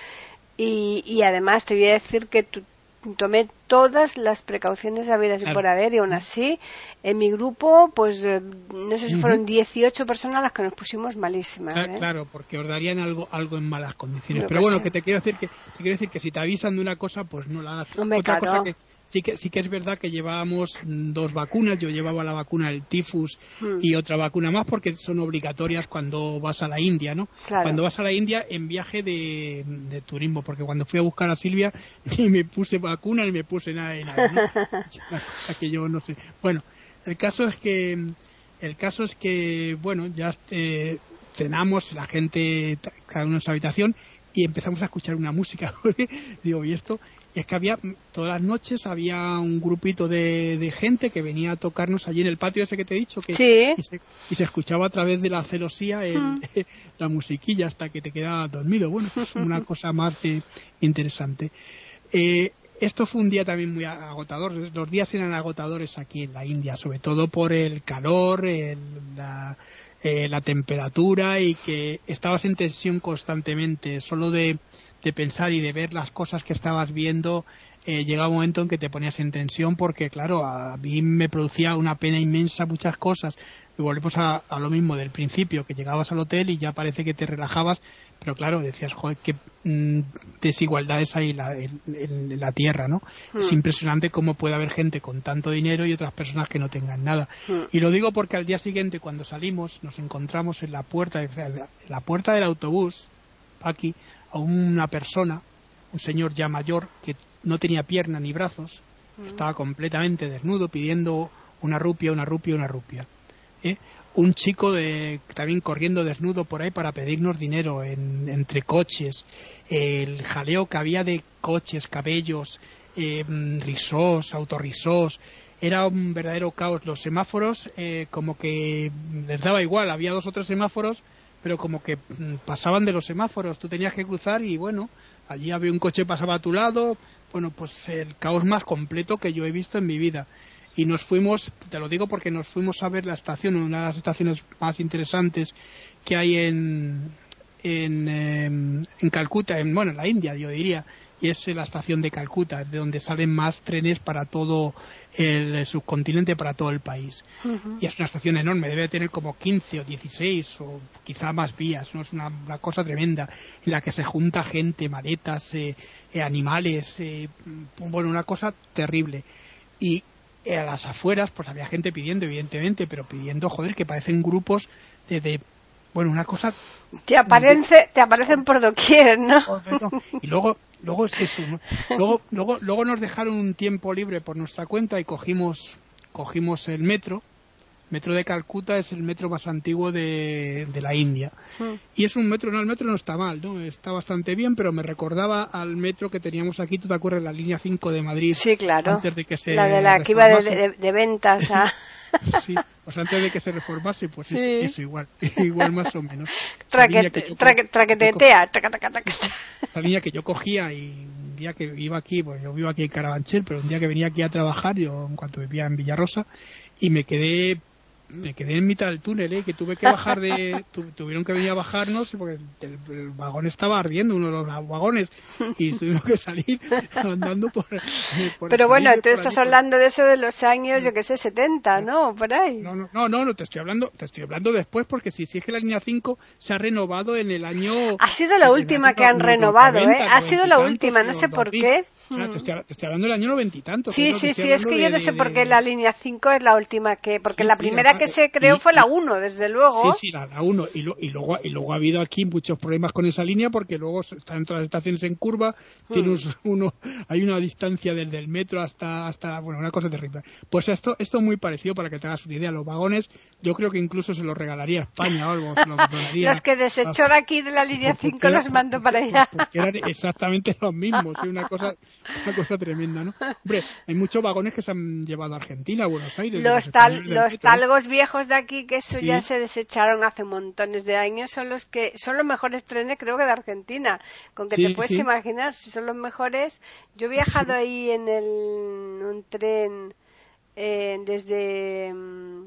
y, y además te voy a decir que tu- tomé todas las precauciones habidas y Claro. por haber y aún así en mi grupo pues eh, no sé si Ujú. fueron dieciocho personas las que nos pusimos malísimas. Cla- ¿eh? Claro, porque os darían algo algo en malas condiciones. Yo Pero qué bueno, sé. que te quiero decir que te quiero decir que si te avisan de una cosa, pues no la hagas. Hombre, Otra claro. cosa que sí que sí que es verdad que llevábamos mm, dos vacunas. Yo llevaba la vacuna del tifus Mm. y otra vacuna más, porque son obligatorias cuando vas a la India, ¿no? Claro. Cuando vas a la India en viaje de, de turismo, porque cuando fui a buscar a Silvia ni me puse vacuna ni me puse nada de nada, ¿no? Una cosa que yo no sé. Bueno, el caso es que el caso es que bueno, ya eh, cenamos, la gente, cada uno en su habitación, y empezamos a escuchar una música. Digo, ¿y esto? Y es que había, todas las noches había un grupito de, de gente que venía a tocarnos allí en el patio ese que te he dicho, que sí. y, se, y se escuchaba a través de la celosía el, mm. la musiquilla hasta que te quedabas dormido. Bueno, pues una cosa más de, interesante. Eh, esto fue un día también muy agotador. Los días eran agotadores aquí en la India, sobre todo por el calor, el, la, eh, la temperatura, y que estabas en tensión constantemente. Solo de de pensar y de ver las cosas que estabas viendo, eh, llegaba un momento en que te ponías en tensión, porque claro, a mí me producía una pena inmensa muchas cosas. Y volvemos a, a lo mismo del principio, que llegabas al hotel y ya parece que te relajabas, pero claro, decías, joder, qué mmm, desigualdades hay en la, en, en la tierra, ¿no? Mm. Es impresionante cómo puede haber gente con tanto dinero y otras personas que no tengan nada. Mm. Y lo digo porque al día siguiente, cuando salimos, nos encontramos en la puerta, en la puerta del autobús, aquí, a una persona, un señor ya mayor, que no tenía pierna ni brazos, mm. estaba completamente desnudo, pidiendo una rupia, una rupia, una rupia. ¿Eh? Un chico de, también corriendo desnudo por ahí para pedirnos dinero en, entre coches, el jaleo que había de coches, cabellos, eh, risós, autorrisós, era un verdadero caos. Los semáforos eh, como que les daba igual, había dos o tres semáforos, pero como que pasaban de los semáforos, tú tenías que cruzar y bueno, allí había un coche que pasaba a tu lado, bueno, pues el caos más completo que yo he visto en mi vida. Y nos fuimos, te lo digo porque nos fuimos a ver la estación, una de las estaciones más interesantes que hay en en, eh, en Calcuta, en, bueno, en la India yo diría, y es la estación de Calcuta, de donde salen más trenes para todo el subcontinente, para todo el país. Uh-huh. Y es una estación enorme, debe tener como quince o dieciséis o quizá más vías, ¿no? Es una, una cosa tremenda en la que se junta gente, maletas, eh, eh, animales, eh, bueno, una cosa terrible. Y eh, a las afueras pues había gente pidiendo, evidentemente, pero pidiendo, joder, que parecen grupos de, de bueno, una cosa... Te, aparece, te aparecen por doquier, ¿no? Y luego, luego es eso, ¿no? Luego, luego, luego nos dejaron un tiempo libre por nuestra cuenta y cogimos, cogimos el metro. Metro de Calcuta es el metro más antiguo de, de la India. Mm. Y es un metro, no, el metro no está mal, ¿no? Está bastante bien, pero me recordaba al metro que teníamos aquí, ¿tú te acuerdas? La línea cinco de Madrid. Sí, claro. Antes de que se la de la que iba de, de, de ventas a... Sí, pues antes de que se reformase, pues sí. es, eso igual, igual más o menos. Traquetetea, esa línea que yo cogía, y un día que iba aquí, pues yo vivo aquí en Carabanchel, pero un día que venía aquí a trabajar, yo en cuanto vivía en Villarrosa, y me quedé me quedé en mitad del túnel, ¿eh? Que tuve que bajar de... tu, tuvieron que venir a bajarnos porque el, el vagón estaba ardiendo, uno de los vagones, y tuvimos que salir andando por... por Pero bueno, tú estás por hablando de eso de los años, yo que sé, setenta, ¿no? Por ahí. No, no, no, no, no te estoy hablando te estoy hablando después, porque si, si es que la línea cinco se ha renovado en el año... Ha sido la última que han renovado, noventa, ¿eh? Ha sido la última, no sé por qué. Ah, te, estoy, te estoy hablando del año noventa y tanto. Sí, sí, sí, es que de, yo no sé de, por qué de... la línea cinco es la última que... Porque sí, la primera sí, que se creó y, fue la uno, desde luego. Sí, sí, la, la uno. Y, lo, y, luego, y luego ha habido aquí muchos problemas con esa línea, porque luego están todas las estaciones en curva, hmm. tiene uno, hay una distancia desde el metro hasta, hasta... Bueno, una cosa terrible. Pues esto esto es muy parecido, para que te hagas una idea. Los vagones, yo creo que incluso se los regalaría a España o algo. Se los, donaría, los que desechó de aquí de la línea cinco era, los mandó para allá. Porque eran exactamente los mismos. ¿Sí? Una cosa una cosa tremenda, ¿no? Hombre, hay muchos vagones que se han llevado a Argentina, a Buenos Aires. Los, tal, los talgos viejos de aquí, que eso sí. ya se desecharon hace montones de años, son los que son los mejores trenes, creo que de Argentina. Con que sí, te puedes sí. imaginar, si son los mejores. Yo he viajado ahí en el, un tren eh, desde um,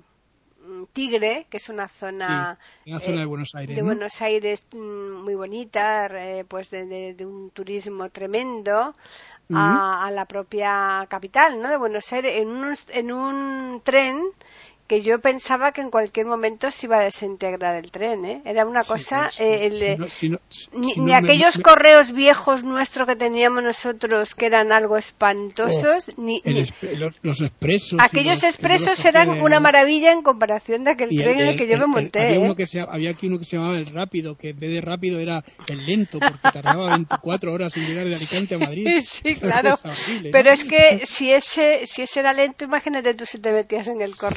Tigre, que es una zona, sí, una zona eh, de Buenos Aires, de ¿no? Buenos Aires muy bonita, eh, pues de, de, de un turismo tremendo. Uh-huh. A, a la propia capital, ¿no? De Buenos Aires, en un, en un tren que yo pensaba que en cualquier momento se iba a desintegrar el tren, ¿eh? Era una cosa... Sí, eh, el, si no, si no, si ni, no, ni aquellos me, correos viejos nuestros que teníamos nosotros, que eran algo espantosos, oh, ni, ni el, los, los expresos... Aquellos los, expresos eran de... una maravilla en comparación de aquel y tren el, en el que yo el, me monté. El, había, ¿eh? uno que se, había aquí uno que se llamaba el rápido, que en vez de rápido era el lento, porque tardaba veinticuatro horas en llegar de Alicante a Madrid. Sí, claro. Horrible, pero ¿no? Es que si ese, si ese era lento, imagínate tú si te metías en el correo, aquel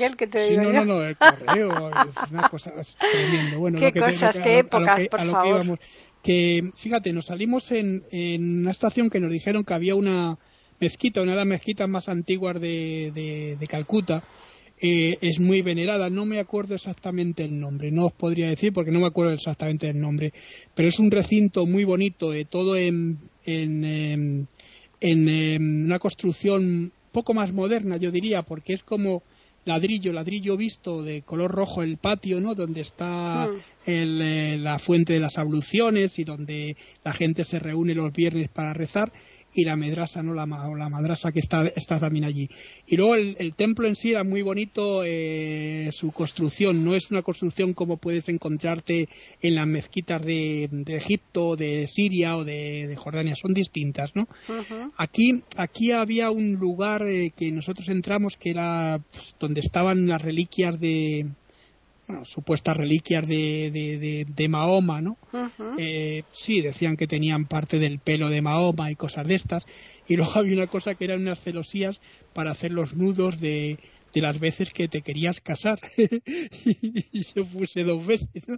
Miguel, que te sí, digo no, yo. no, no, el correo es una cosa tremenda. Bueno, qué lo que cosas, te, lo que, qué a lo, épocas, a lo que, por a lo favor. que íbamos. Que, fíjate, nos salimos en, en una estación que nos dijeron que había una mezquita, una de las mezquitas más antiguas de, de, de Calcuta. Eh, es muy venerada, no me acuerdo exactamente el nombre, no os podría decir porque no me acuerdo exactamente el nombre, pero es un recinto muy bonito, eh, todo en, en, en, en, en una construcción un poco más moderna, yo diría, porque es como ladrillo, ladrillo visto de color rojo el patio, ¿no? Donde está Hmm. el, eh, la fuente de las abluciones y donde la gente se reúne los viernes para rezar, y la medrasa, ¿no? La, la madrasa que está, está también allí. Y luego el, el templo en sí era muy bonito, eh, su construcción, no es una construcción como puedes encontrarte en las mezquitas de, de Egipto, de Siria o de, de Jordania, son distintas, ¿no? Uh-huh. Aquí, aquí había un lugar eh, que nosotros entramos que era pues, donde estaban las reliquias de, bueno, supuestas reliquias de, de, de, de Mahoma, ¿no? Uh-huh. Eh, sí, decían que tenían parte del pelo de Mahoma y cosas de estas, y luego había una cosa que eran unas celosías para hacer los nudos de, de las veces que te querías casar. Y yo puse dos veces, ¿no?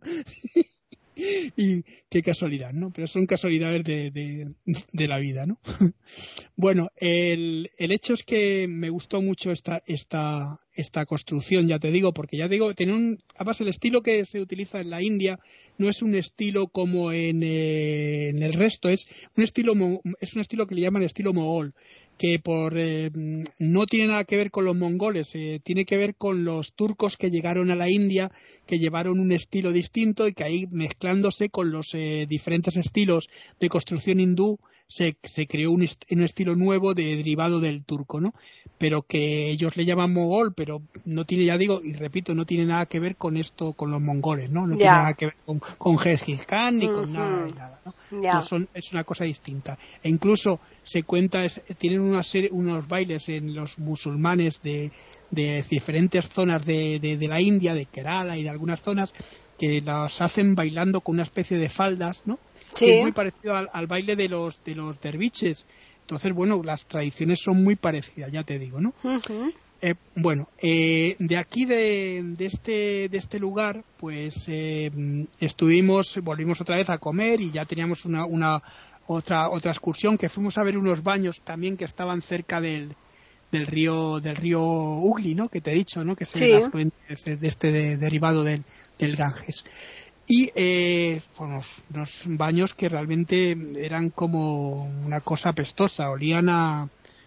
Y qué casualidad, ¿no? Pero son casualidades de, de, de la vida, ¿no? Bueno, el, el hecho es que me gustó mucho esta, esta, esta construcción, ya te digo, porque ya te digo, tiene un, además el estilo que se utiliza en la India no es un estilo como en, eh, en el resto, es un estilo es un estilo que le llaman estilo mogol, que por eh, no tiene nada que ver con los mongoles, eh, tiene que ver con los turcos que llegaron a la India, que llevaron un estilo distinto y que ahí mezclándose con los eh, diferentes estilos de construcción hindú se, se creó un, est- un estilo nuevo de, derivado del turco, ¿no? Pero que ellos le llaman mogol, pero no tiene, ya digo, y repito, no tiene nada que ver con esto, con los mongoles, ¿no? No Ya. tiene nada que ver con, con Gengis Khan ni con Uh-huh. nada y nada, ¿no? Ya. No son, es una cosa distinta. E incluso se cuenta, es, tienen una serie, unos bailes en los musulmanes de, de diferentes zonas de, de, de la India, de Kerala y de algunas zonas, que las hacen bailando con una especie de faldas, ¿no? Sí. Que es muy parecido al, al baile de los de los derviches. Entonces, bueno, las tradiciones son muy parecidas, ya te digo, ¿no? Uh-huh. Eh, bueno, eh, de aquí de, de este de este lugar, pues eh, estuvimos, volvimos otra vez a comer y ya teníamos una una otra otra excursión que fuimos a ver unos baños también que estaban cerca del del río del río Ugli, ¿no? Que te he dicho, ¿no? Que es Sí. el afluente de este de, derivado del, del Ganges. Y eh, unos, unos baños que realmente eran como una cosa apestosa, olían a,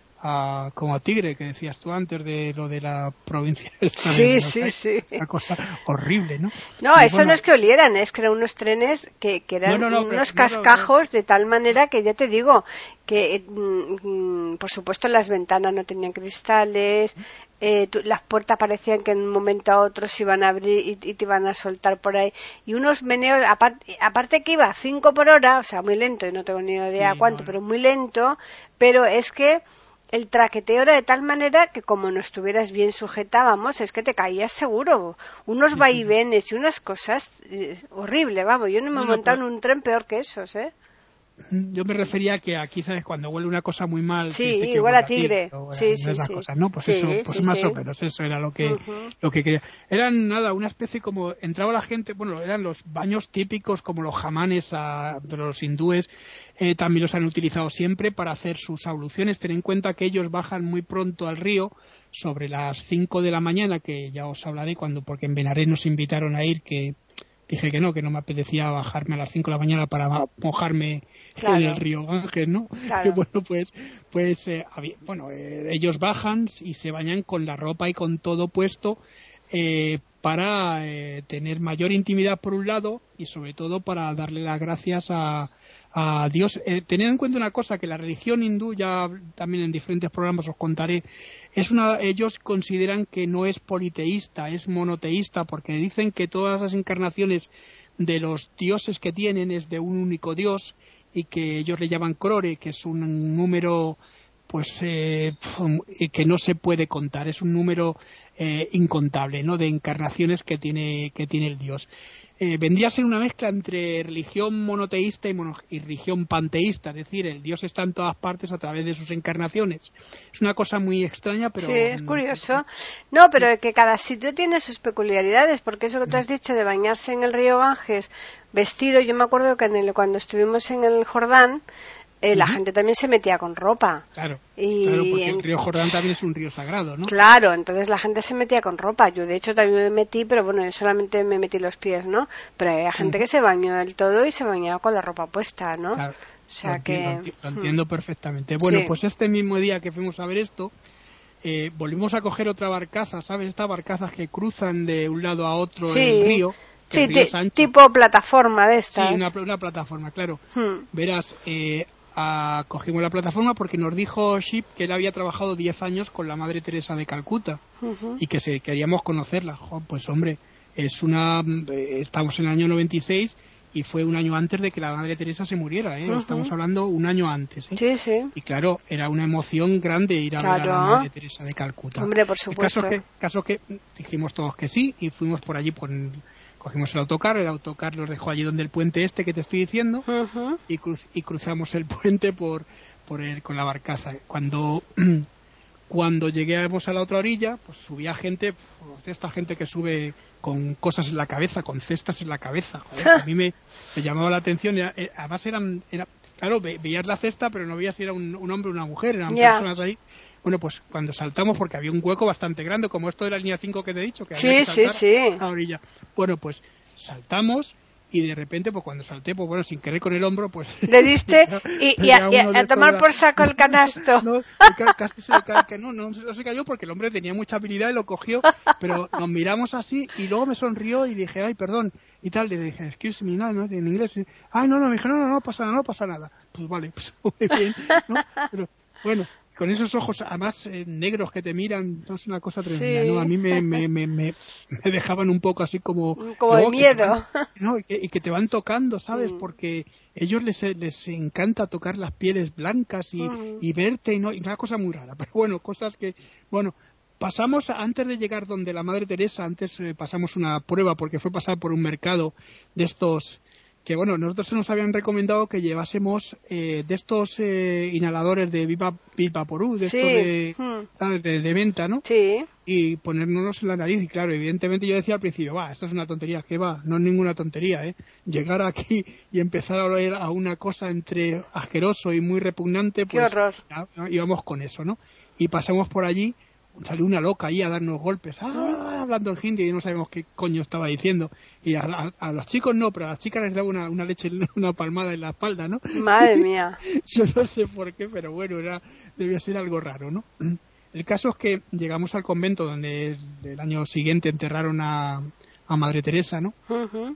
a como a tigre, que decías tú antes de lo de la provincia esta de Sí, Buenos sí, Aires. sí. Una cosa horrible, ¿no? No, Y eso bueno, no es que olieran, es que eran unos trenes que, que eran No, no, no, pero- unos no, no, cascajos de tal manera que ya te digo que, mm, mm, por supuesto, las ventanas no tenían cristales, eh, tu- las puertas parecían que en un momento a otro se iban a abrir y, y te iban a soltar por ahí. Y unos meneos, aparte, aparte que iba a cinco por hora, o sea, muy lento, y no tengo ni idea Sí, cuánto, no, no. pero muy lento, pero es que el traqueteo era de tal manera que como no estuvieras bien sujetábamos, es que te caías seguro. Unos Sí, sí, vaivenes y unas cosas eh, horrible, vamos. Yo no me No, he no, montado pero- en un tren peor que esos, ¿eh? Yo me refería a que aquí, ¿sabes? Cuando huele una cosa muy mal, Sí, se dice que igual huele a a tigre, tigre. o Sí, era- sí, esas sí. cosas, ¿no? Pues Sí, eso, pues sí, más sí. o menos eso era lo que, Ujú. lo que quería. Eran nada, una especie como, entraba la gente, bueno, eran los baños típicos como los jamanes a, de los hindúes, eh, también los han utilizado siempre para hacer sus abluciones. Ten en cuenta que ellos bajan muy pronto al río, sobre las cinco de la mañana, que ya os hablaré cuando, porque en Benarés nos invitaron a ir, que dije que no, que no me apetecía bajarme a las cinco de la mañana para mojarme Claro. en el río Ganges, ¿no? Claro. Y bueno, pues, pues eh, había- bueno, eh, ellos bajan y se bañan con la ropa y con todo puesto eh, para eh, tener mayor intimidad por un lado y sobre todo para darle las gracias a, a Dios. Eh, tened en cuenta una cosa, que la religión hindú, ya también en diferentes programas os contaré, es una, ellos consideran que no es politeísta, es monoteísta, porque dicen que todas las encarnaciones de los dioses que tienen es de un único dios y que ellos le llaman Crore, que es un número pues eh, que no se puede contar, es un número eh, incontable, ¿no? De encarnaciones que tiene que tiene el dios. eh, vendría a ser una mezcla entre religión monoteísta y, mono, y religión panteísta, es decir, el Dios está en todas partes a través de sus encarnaciones. Es una cosa muy extraña, pero... Sí, es curioso. No, pero sí. Que cada sitio tiene sus peculiaridades, porque eso que tú has dicho de bañarse en el río Ganges vestido, yo me acuerdo que en el, cuando estuvimos en el Jordán, Eh, la uh-huh. gente también se metía con ropa. Claro, y claro, porque el río Jordán también es un río sagrado, ¿no? Claro, entonces la gente se metía con ropa. Yo, de hecho, también me metí, pero bueno, yo solamente me metí los pies, ¿no? Pero había gente uh-huh. que se bañó del todo y se bañaba con la ropa puesta, ¿no? Claro, o sea lo que... Entiendo, lo entiendo perfectamente. Bueno, sí. Pues este mismo día que fuimos a ver esto, eh, volvimos a coger otra barcaza, ¿sabes? Estas barcazas que cruzan de un lado a otro sí. el río. Sí, t- tipo plataforma de estas. Sí, una, una plataforma, claro. Hmm. Verás, eh... A, cogimos la plataforma porque nos dijo Ship que él había trabajado diez años con la Madre Teresa de Calcuta uh-huh. y que se, queríamos conocerla. Jo, pues hombre, es una eh, estamos en el año noventa y seis y fue un año antes de que la Madre Teresa se muriera, ¿eh? Uh-huh. Estamos hablando un año antes, ¿eh? Sí, sí. Y claro, era una emoción grande ir a claro. ver a la Madre Teresa de Calcuta. Hombre, por supuesto. El caso que, caso que dijimos todos que sí y fuimos por allí por... Cogimos el autocar, el autocar nos dejó allí donde el puente este que te estoy diciendo uh-huh. y, cruz, y cruzamos el puente por, por el, con la barcaza. Cuando cuando lleguemos a la otra orilla, pues subía gente, pues, esta gente que sube con cosas en la cabeza, con cestas en la cabeza. Joder, a mí me, me llamaba la atención, era, eh, además eran, era, claro, ve, veías la cesta, pero no veías si era un, un hombre o una mujer, eran yeah. personas ahí. Bueno, pues cuando saltamos, porque había un hueco bastante grande, como esto de la línea cinco que te he dicho, que había sí, que saltar sí, sí. a la orilla. Bueno, pues saltamos y de repente, pues cuando salté, pues bueno, sin querer con el hombro, pues... Le diste y, y, a, y a, a tomar por saco el canasto. No, casi se que no, no, no se cayó porque el hombre tenía mucha habilidad y lo cogió, pero nos miramos así y luego me sonrió y dije, ay, perdón, y tal, le dije, excuse me, no, no, en inglés, ay, no, no, me dije, no, no, no pasa nada, no pasa nada. Pues vale, pues muy bien, ¿no? Pero bueno... Con esos ojos, además, eh, negros que te miran, es una cosa tremenda, sí. ¿no? A mí me, me, me, me, me dejaban un poco así como... Como de miedo. Van, ¿no? Y, que, y que te van tocando, ¿sabes? Mm. Porque ellos les, les encanta tocar las pieles blancas y, mm. y verte, y, no, y una cosa muy rara. Pero bueno, cosas que... Bueno, pasamos, antes de llegar donde la Madre Teresa, antes eh, pasamos una prueba, porque fue pasar por un mercado de estos... que bueno, nosotros se nos habían recomendado que llevásemos eh, de estos eh, inhaladores de Viva, Vivaporú, de sí. estos de, de, de venta, ¿no? Sí. Y ponérnoslos en la nariz. Y claro, evidentemente yo decía al principio, va, esto es una tontería, ¿qué va? No es ninguna tontería, ¿eh? Llegar aquí y empezar a oler a una cosa entre asqueroso y muy repugnante, pues... ¡qué horror! Ya, ¿no? Íbamos con eso, ¿no? Y pasamos por allí, salió una loca ahí a darnos golpes, ¡ah! Hablando en hindi y no sabemos qué coño estaba diciendo. Y a, a, a los chicos no, pero a las chicas les daba una, una leche, una palmada en la espalda, ¿no? Madre mía. Yo no sé por qué, pero bueno, era debía ser algo raro, ¿no? El caso es que llegamos al convento donde el año siguiente enterraron a, a Madre Teresa, ¿no? Uh-huh.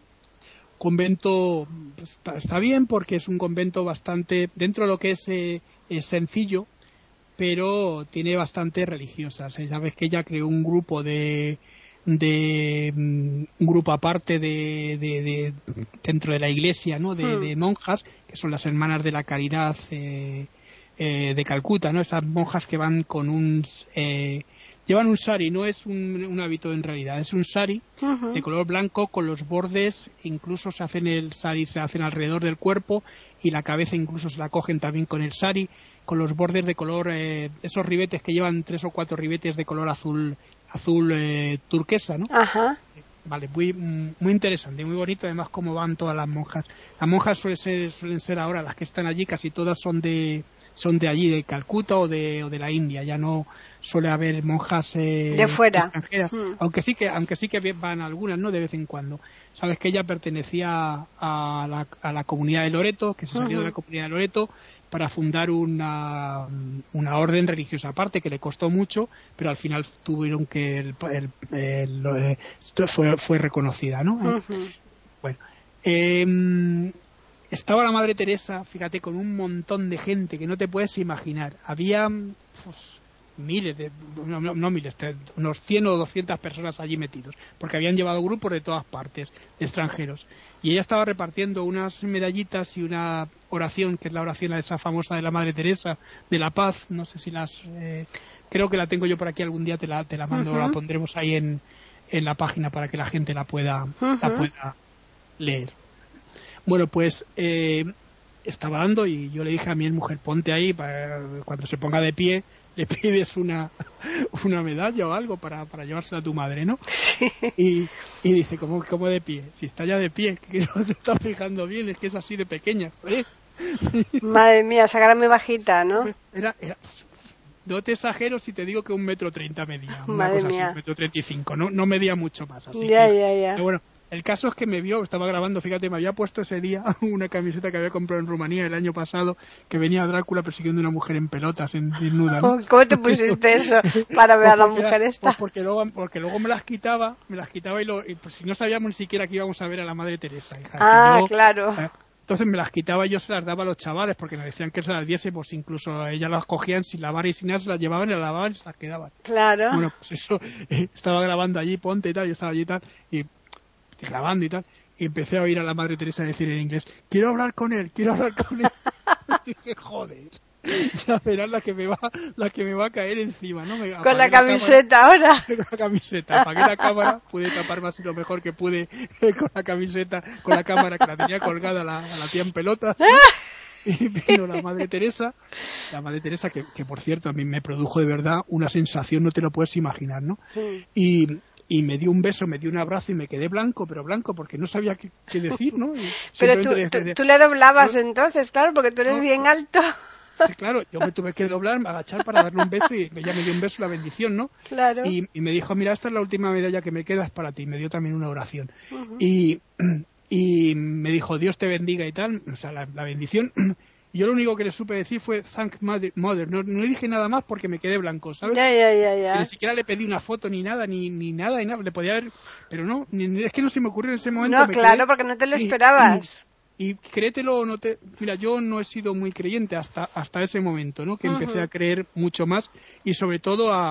Convento pues, está, está bien porque es un convento bastante, dentro de lo que es, eh, es sencillo, pero tiene bastante religiosas. Sabes que ella creó un grupo de, de um, un grupo aparte de, de, de dentro de la iglesia, ¿no? De, hmm. de monjas que son las hermanas de la caridad eh, eh, de Calcuta, ¿no? Esas monjas que van con un eh, llevan un sari, no es un, un hábito en realidad, es un sari uh-huh. de color blanco con los bordes, incluso se hacen el sari se hacen alrededor del cuerpo y la cabeza incluso se la cogen también con el sari, con los bordes de color, eh, esos ribetes que llevan tres o cuatro ribetes de color azul azul eh, turquesa, ¿no? Ajá. Vale, muy muy interesante, muy bonito, además cómo van todas las monjas. Las monjas suelen ser, suelen ser ahora, las que están allí, casi todas son de son de allí, de Calcuta o de o de la India, ya no suele haber monjas eh, de fuera. extranjeras, mm. aunque sí que aunque sí que van algunas, no de vez en cuando. Sabes que ella pertenecía a la, a la comunidad de Loreto, que se salió uh-huh. de la comunidad de Loreto para fundar una una orden religiosa aparte que le costó mucho, pero al final tuvieron que el, el, el, el fue fue reconocida, ¿no? Uh-huh. Bueno, eh, estaba la Madre Teresa, fíjate, con un montón de gente que no te puedes imaginar. Había pues, miles, de, no, no, no miles, unos cien o doscientas personas allí metidos, porque habían llevado grupos de todas partes, de extranjeros. Y ella estaba repartiendo unas medallitas y una oración, que es la oración esa famosa de la Madre Teresa, de la paz, no sé si las... Eh, creo que la tengo yo por aquí, algún día te la, te la mando, uh-huh. la pondremos ahí en, en la página para que la gente la pueda, uh-huh. la pueda leer. Bueno, pues eh, estaba dando y yo le dije a mi mujer, ponte ahí, para, cuando se ponga de pie, le pides una una medalla o algo para, para llevársela a tu madre, ¿no? Sí. Y, y dice, ¿cómo, ¿cómo de pie? Si está ya de pie, que no te estás fijando bien, es que es así de pequeña. ¿Eh? Madre mía, sacará muy bajita, ¿no? Era, era, no te exagero si te digo que un metro treinta medía, una Madre cosa mía. así, un metro treinta y cinco, no, no medía mucho más. Así Ya, que, ya, ya. pero bueno, el caso es que me vio, estaba grabando, fíjate, me había puesto ese día una camiseta que había comprado en Rumanía el año pasado, que venía Drácula persiguiendo a una mujer en pelotas, en desnuda, ¿no? ¿Cómo te pusiste eso para ver a la Pues porque mujer era- esta? pues porque luego, porque luego me las quitaba, me las quitaba y, lo, y pues si no sabíamos ni siquiera que íbamos a ver a la Madre Teresa, hija. Ah, que yo, claro. eh, entonces me las quitaba y yo se las daba a los chavales porque me decían que se las diese, pues incluso ellas las cogían sin lavar y sin nada, se las llevaban y las lavaban y se las quedaban. Claro. Bueno, pues eso, eh, estaba grabando allí, ponte y tal, yo estaba allí y tal, y grabando y tal, y empecé a oír a la Madre Teresa decir en inglés, quiero hablar con él, quiero hablar con él. Y dije, joder, ya verás la que me va, la que me va a caer encima, ¿no? Me, Con la apagué camiseta ahora. Con la camiseta, apagué la cámara, pude taparme así lo mejor que pude eh, con la camiseta, con la cámara que la tenía colgada la, a la tía en pelota. Y vino la Madre Teresa, la Madre Teresa que, que por cierto a mí me produjo de verdad una sensación, no te lo puedes imaginar, ¿no? Sí. Y, y me dio un beso, me dio un abrazo y me quedé blanco, pero blanco porque no sabía qué, qué decir, ¿no? Y Pero tú, simplemente tú, decía- tú le doblabas No. entonces, claro, porque tú eres No. bien alto. Sí, claro, yo me tuve que doblar, agachar para darle un beso y ella me dio un beso, la bendición, ¿no? Claro. Y, y me dijo, mira, esta es la última medalla que me queda, es para ti. Me dio también una oración. Ujú. Y, y me dijo, Dios te bendiga y tal, o sea, la, la bendición. Y yo lo único que le supe decir fue, thank mother. mother. No, no le dije nada más porque me quedé blanco, ¿sabes? Ya, ya, ya, Y ya. ni siquiera le pedí una foto ni nada, ni, ni nada, ni nada. Le podía haber, pero no, ni- ni- es que no se me ocurrió en ese momento. No, me claro, quedé- porque no te lo y- esperabas. Y créetelo o no te... Mira, yo no he sido muy creyente hasta hasta ese momento, ¿no? Que Ujú. empecé a creer mucho más y sobre todo a,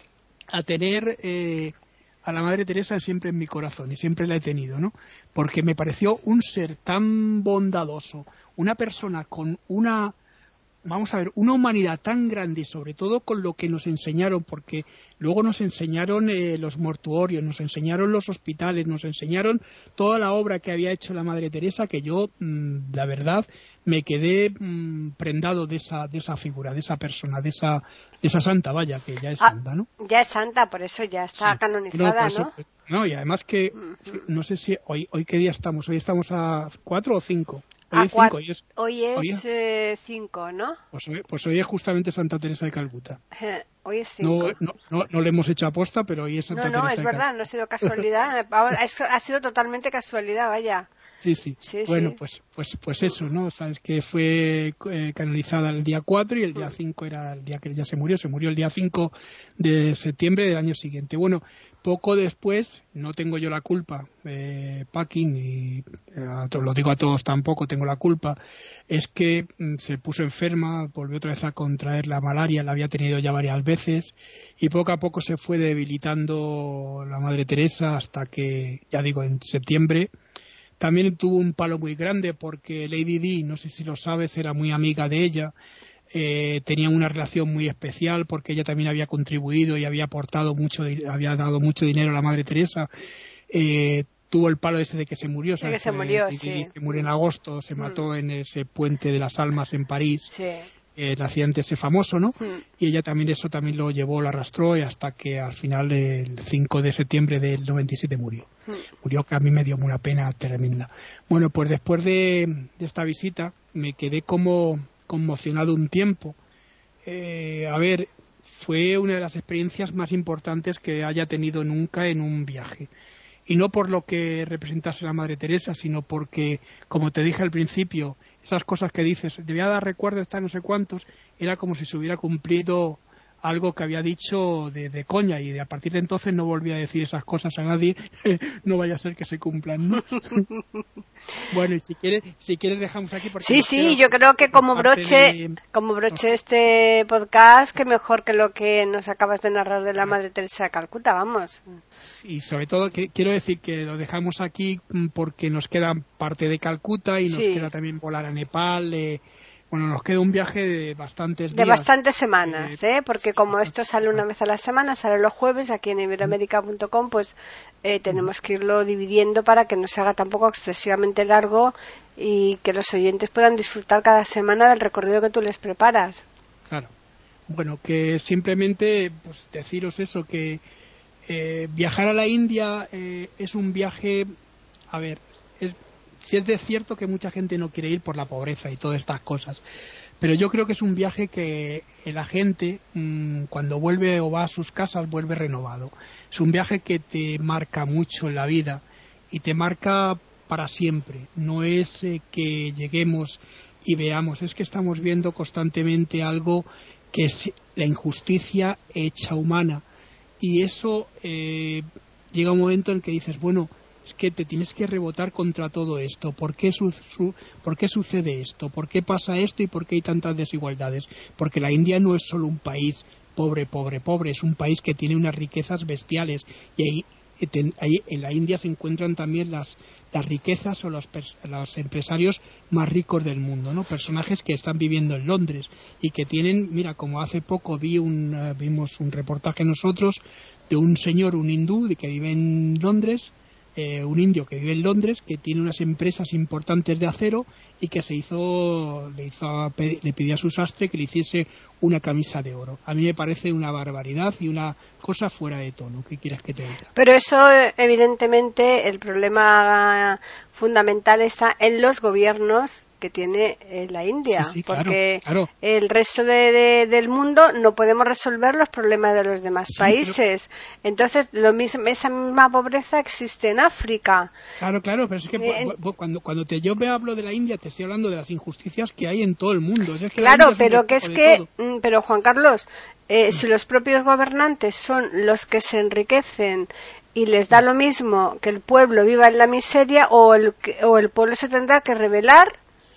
a tener eh, a la Madre Teresa siempre en mi corazón y siempre la he tenido, ¿no? Porque me pareció un ser tan bondadoso, una persona con una... Vamos a ver, una humanidad tan grande y sobre todo con lo que nos enseñaron, porque luego nos enseñaron eh, los mortuorios, nos enseñaron los hospitales, nos enseñaron toda la obra que había hecho la Madre Teresa, que yo, mmm, la verdad, me quedé mmm, prendado de esa de esa figura, de esa persona, de esa de esa santa, vaya, que ya es Ah, santa, ¿no? Ya es santa, por eso ya está Sí. canonizada, por eso- ¿no? no, y además que, Ujú. no sé si, hoy hoy qué día estamos, hoy estamos a cuatro o cinco. Hoy A es cua- cinco, hoy es, Hoy hoy es eh, cinco, ¿no? pues, hoy, pues hoy es justamente Santa Teresa de Calcuta. Eh, Hoy es No, cinco. no, no, no le hemos hecho aposta, pero hoy es Santa No, no, Teresa es de verdad, Calcuta. no ha sido casualidad. Ahora, es- ha sido totalmente casualidad, vaya. Sí, sí. Sí, bueno, sí. pues pues pues eso, ¿no? Sabes que fue eh, canonizada el día cuatro y el día cinco era el día que ella se murió. Se murió el día cinco de septiembre del año siguiente. Bueno, poco después, no tengo yo la culpa, eh, Paqui, y eh, lo digo a todos tampoco, tengo la culpa, es que mm, se puso enferma, volvió otra vez a contraer la malaria, la había tenido ya varias veces, y poco a poco se fue debilitando la Madre Teresa hasta que, ya digo, en septiembre, también tuvo un palo muy grande porque Lady Di, no sé si lo sabes, era muy amiga de ella, eh, tenían una relación muy especial porque ella también había contribuido y había aportado mucho, había dado mucho dinero a la Madre Teresa. Eh, tuvo el palo ese de que se murió, De ¿sabes? que se Eh, murió, Lady sí. Di se murió en agosto, se Mm. mató en ese puente de las Almas en París, Sí. el accidente ese famoso, ¿no? Mm. Y ella también eso también lo llevó, lo arrastró y hasta que al final el cinco de septiembre del noventa y siete murió. Mm. Murió, que a mí me dio una pena tremenda. Bueno, pues después de, de esta visita me quedé como conmocionado un tiempo. Eh, a ver, fue una de las experiencias más importantes que haya tenido nunca en un viaje. Y no por lo que representase la Madre Teresa, sino porque, como te dije al principio, esas cosas que dices, debía dar recuerdo hasta no sé cuántos, era como si se hubiera cumplido algo que había dicho de, de coña, y de a partir de entonces no volví a decir esas cosas a nadie, no vaya a ser que se cumplan, ¿no? Bueno, y si quieres, si quieres dejamos aquí porque Sí, nos sí, queda yo creo que como parte broche, de- como broche este podcast, que mejor que lo que nos acabas de narrar de la Madre Teresa de Calcuta, vamos. Y sobre todo que quiero decir que lo dejamos aquí mm, porque nos queda parte de Calcuta y nos Sí. queda también volar a Nepal, eh, Bueno, nos queda un viaje de bastantes días. De bastantes semanas, ¿eh? Porque sí, como esto sale una vez a la semana, sale los jueves, aquí en iberoamerica punto com, pues eh, tenemos que irlo dividiendo para que no se haga tampoco excesivamente largo y que los oyentes puedan disfrutar cada semana del recorrido que tú les preparas. Claro. Bueno, que simplemente pues deciros eso, que eh, viajar a la India eh, es un viaje, a ver, es, si es de cierto que mucha gente no quiere ir por la pobreza y todas estas cosas, pero yo creo que es un viaje que la gente mmm, cuando vuelve o va a sus casas vuelve renovado. Es un viaje que te marca mucho en la vida y te marca para siempre. No es eh, que lleguemos y veamos, es que estamos viendo constantemente algo que es la injusticia hecha humana, y eso eh, llega un momento en que dices, bueno, es que te tienes que rebotar contra todo esto. ¿Por qué, su, su, ¿Por qué sucede esto? ¿Por qué pasa esto y por qué hay tantas desigualdades? Porque la India no es solo un país pobre, pobre, pobre, es un país que tiene unas riquezas bestiales, y ahí, ahí en la India se encuentran también las, las riquezas o los, los empresarios más ricos del mundo, ¿no? Personajes que están viviendo en Londres y que tienen, mira, como hace poco vi un, uh, vimos un reportaje nosotros de un señor, un hindú que vive en Londres, eh, un indio que vive en Londres, que tiene unas empresas importantes de acero y que se hizo, le hizo, le pidió a su sastre que le hiciese una camisa de oro. A mí me parece una barbaridad y una cosa fuera de tono. ¿Qué quieres que te diga? Pero eso, evidentemente, el problema fundamental está en los gobiernos que tiene eh, la India, sí, sí, claro, porque claro. el resto de, de, del mundo no podemos resolver los problemas de los demás sí, países. Pero... Entonces, lo mismo, esa misma pobreza existe en África. Claro, claro, pero es que eh, cuando, cuando te, yo me hablo de la India, te estoy hablando de las injusticias que hay en todo el mundo. Es que claro, pero que es que, todo. pero Juan Carlos, eh, si los propios gobernantes son los que se enriquecen y les da lo mismo que el pueblo viva en la miseria, o el, o el pueblo se tendrá que rebelar.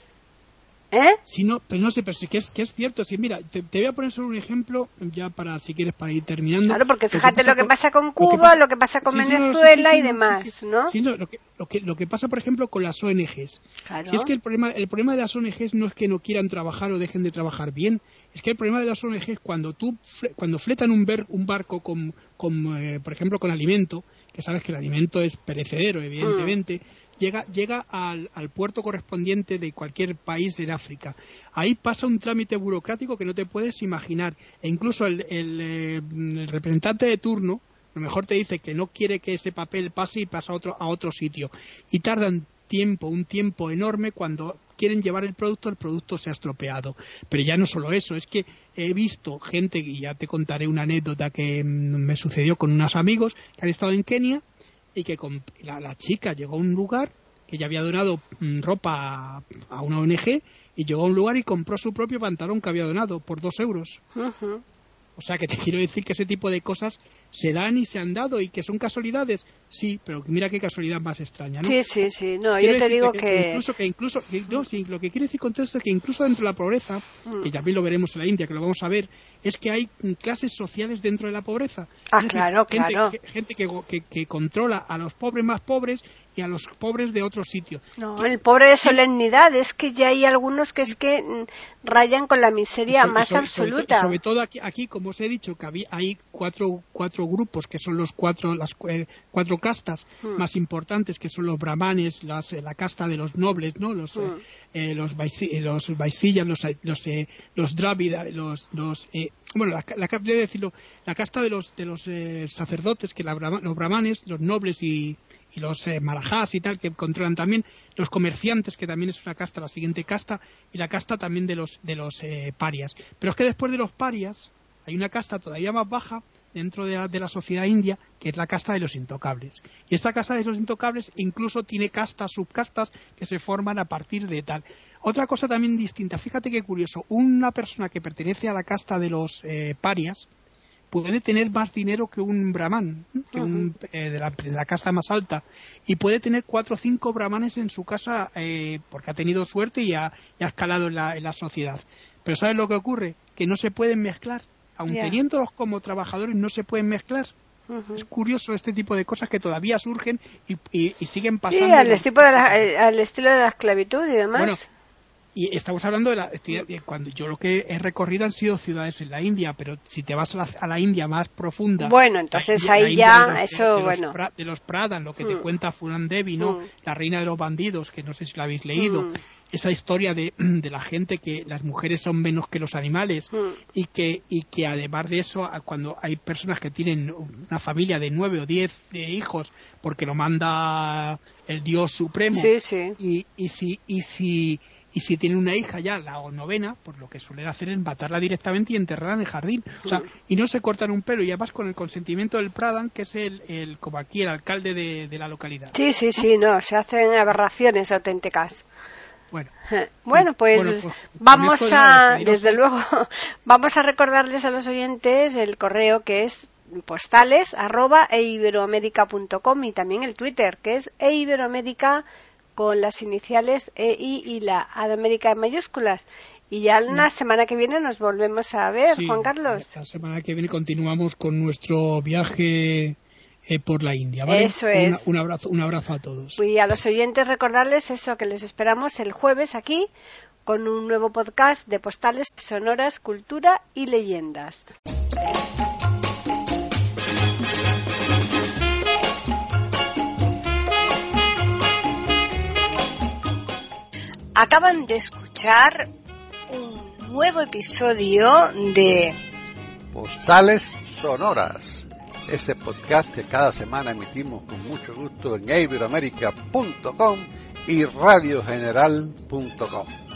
¿Eh? Si no, pero no sé, pero sí que es, que es cierto. Si mira, te, te voy a poner solo un ejemplo, ya para, si quieres, para ir terminando. Claro, porque fíjate lo que pasa con Cuba, lo que pasa con Venezuela y demás, ¿no? Sí, no, lo que, lo que, lo que pasa, por ejemplo, con las O N Ges. Claro. Si es que el problema, el problema de las O N Ges no es que no quieran trabajar o dejen de trabajar bien, es que el problema de las O N Ges, cuando tú, cuando fletan un, ver, un barco con, con eh, por ejemplo, con alimento, que sabes que el alimento es perecedero, evidentemente, mm. llega, llega al, al puerto correspondiente de cualquier país de África. Ahí pasa un trámite burocrático que no te puedes imaginar. E incluso el, el, eh, el representante de turno, a lo mejor te dice que no quiere que ese papel pase y pasa a otro, a otro sitio. Y tardan tiempo, un tiempo enorme. Cuando quieren llevar el producto, el producto se ha estropeado. Pero ya no solo eso, es que he visto gente, y ya te contaré una anécdota que me sucedió con unos amigos que han estado en Kenia, y que con, la, la chica llegó a un lugar que ya había donado mmm, ropa a, a una O N Ge, y llegó a un lugar y compró su propio pantalón que había donado por dos euros. Uh-huh. O sea, que te quiero decir que ese tipo de cosas se dan y se han dado, y que son casualidades, sí, pero mira qué casualidad más extraña, ¿no? Sí, sí, sí, no, quiero yo te digo que, que... que incluso, que incluso, que, no, sí, lo que quiero decir con todo esto es que incluso dentro de la pobreza, mm. que también lo veremos en la India, que lo vamos a ver, es que hay clases sociales dentro de la pobreza. Ah, es claro, decir, gente, claro. Que, gente que, que, que controla a los pobres más pobres y a los pobres de otros sitios. No, el pobre de solemnidad, es que ya hay algunos que es que rayan con la miseria sobre, más sobre, absoluta. Sobre, sobre todo aquí, aquí, como os he dicho, que había, hay cuatro, cuatro grupos que son los cuatro, las eh, cuatro castas hmm. más importantes, que son los brahmanes, las, la casta de los nobles, ¿no? Los, hmm. eh, los, vaisi, los vaisillas, los, los, eh, los drávidas, los, los eh, bueno, la, la, debo decirlo, la casta de los, de los eh, sacerdotes, que la, los brahmanes, los nobles y y los eh, marajás y tal, que controlan también, los comerciantes, que también es una casta, la siguiente casta, y la casta también de los de los eh, parias. Pero es que después de los parias hay una casta todavía más baja dentro de la, de la sociedad india, que es la casta de los intocables. Y esta casta de los intocables incluso tiene castas, subcastas, que se forman a partir de tal. Otra cosa también distinta, fíjate qué curioso, una persona que pertenece a la casta de los eh, parias puede tener más dinero que un brahman, que un, eh, de, la, de la casta más alta, y puede tener cuatro o cinco brahmanes en su casa eh, porque ha tenido suerte y ha, y ha escalado en la, en la sociedad. Pero ¿sabes lo que ocurre? Que no se pueden mezclar, aun yeah. teniéndolos como trabajadores, no se pueden mezclar. Uh-huh. Es curioso este tipo de cosas que todavía surgen y, y, y siguen pasando. Sí, al, estilo de la, al estilo de la esclavitud y demás. Bueno, y estamos hablando de la de cuando yo lo que he recorrido han sido ciudades en la India, pero si te vas a la, a la India más profunda, bueno, entonces la, ahí la ya de los, eso de, de bueno los, de los Pradhan, lo que mm. te cuenta Fulan Devi, ¿no? Mm. La reina de los bandidos, que no sé si la habéis leído, mm. esa historia de, de la gente que las mujeres son menos que los animales, mm. y que y que además de eso, cuando hay personas que tienen una familia de nueve o diez de hijos porque lo manda el Dios Supremo, sí, sí. y y si y si y si tienen una hija ya, la novena, pues lo que suelen hacer es matarla directamente y enterrarla en el jardín. O sea, y no se cortan un pelo, y además con el consentimiento del Pradhan, que es el, el como aquí, el alcalde de, de la localidad. Sí, sí, sí, no, se hacen aberraciones auténticas. Bueno, bueno, pues, bueno, pues vamos a, desde luego, vamos a recordarles a los oyentes el correo que es postales arroba eiberoamerica punto com y también el Twitter que es eiberoamerica con las iniciales E I y la A de América en mayúsculas. Y ya la no. semana que viene nos volvemos a ver, sí, Juan Carlos. La semana que viene continuamos con nuestro viaje eh, por la India, ¿vale? Eso es. Una, un, abrazo, un abrazo a todos. Y a los oyentes recordarles eso, que les esperamos el jueves aquí con un nuevo podcast de postales sonoras, cultura y leyendas. Acaban de escuchar un nuevo episodio de Postales Sonoras, ese podcast que cada semana emitimos con mucho gusto en eiberoamerica punto com y radio general punto com.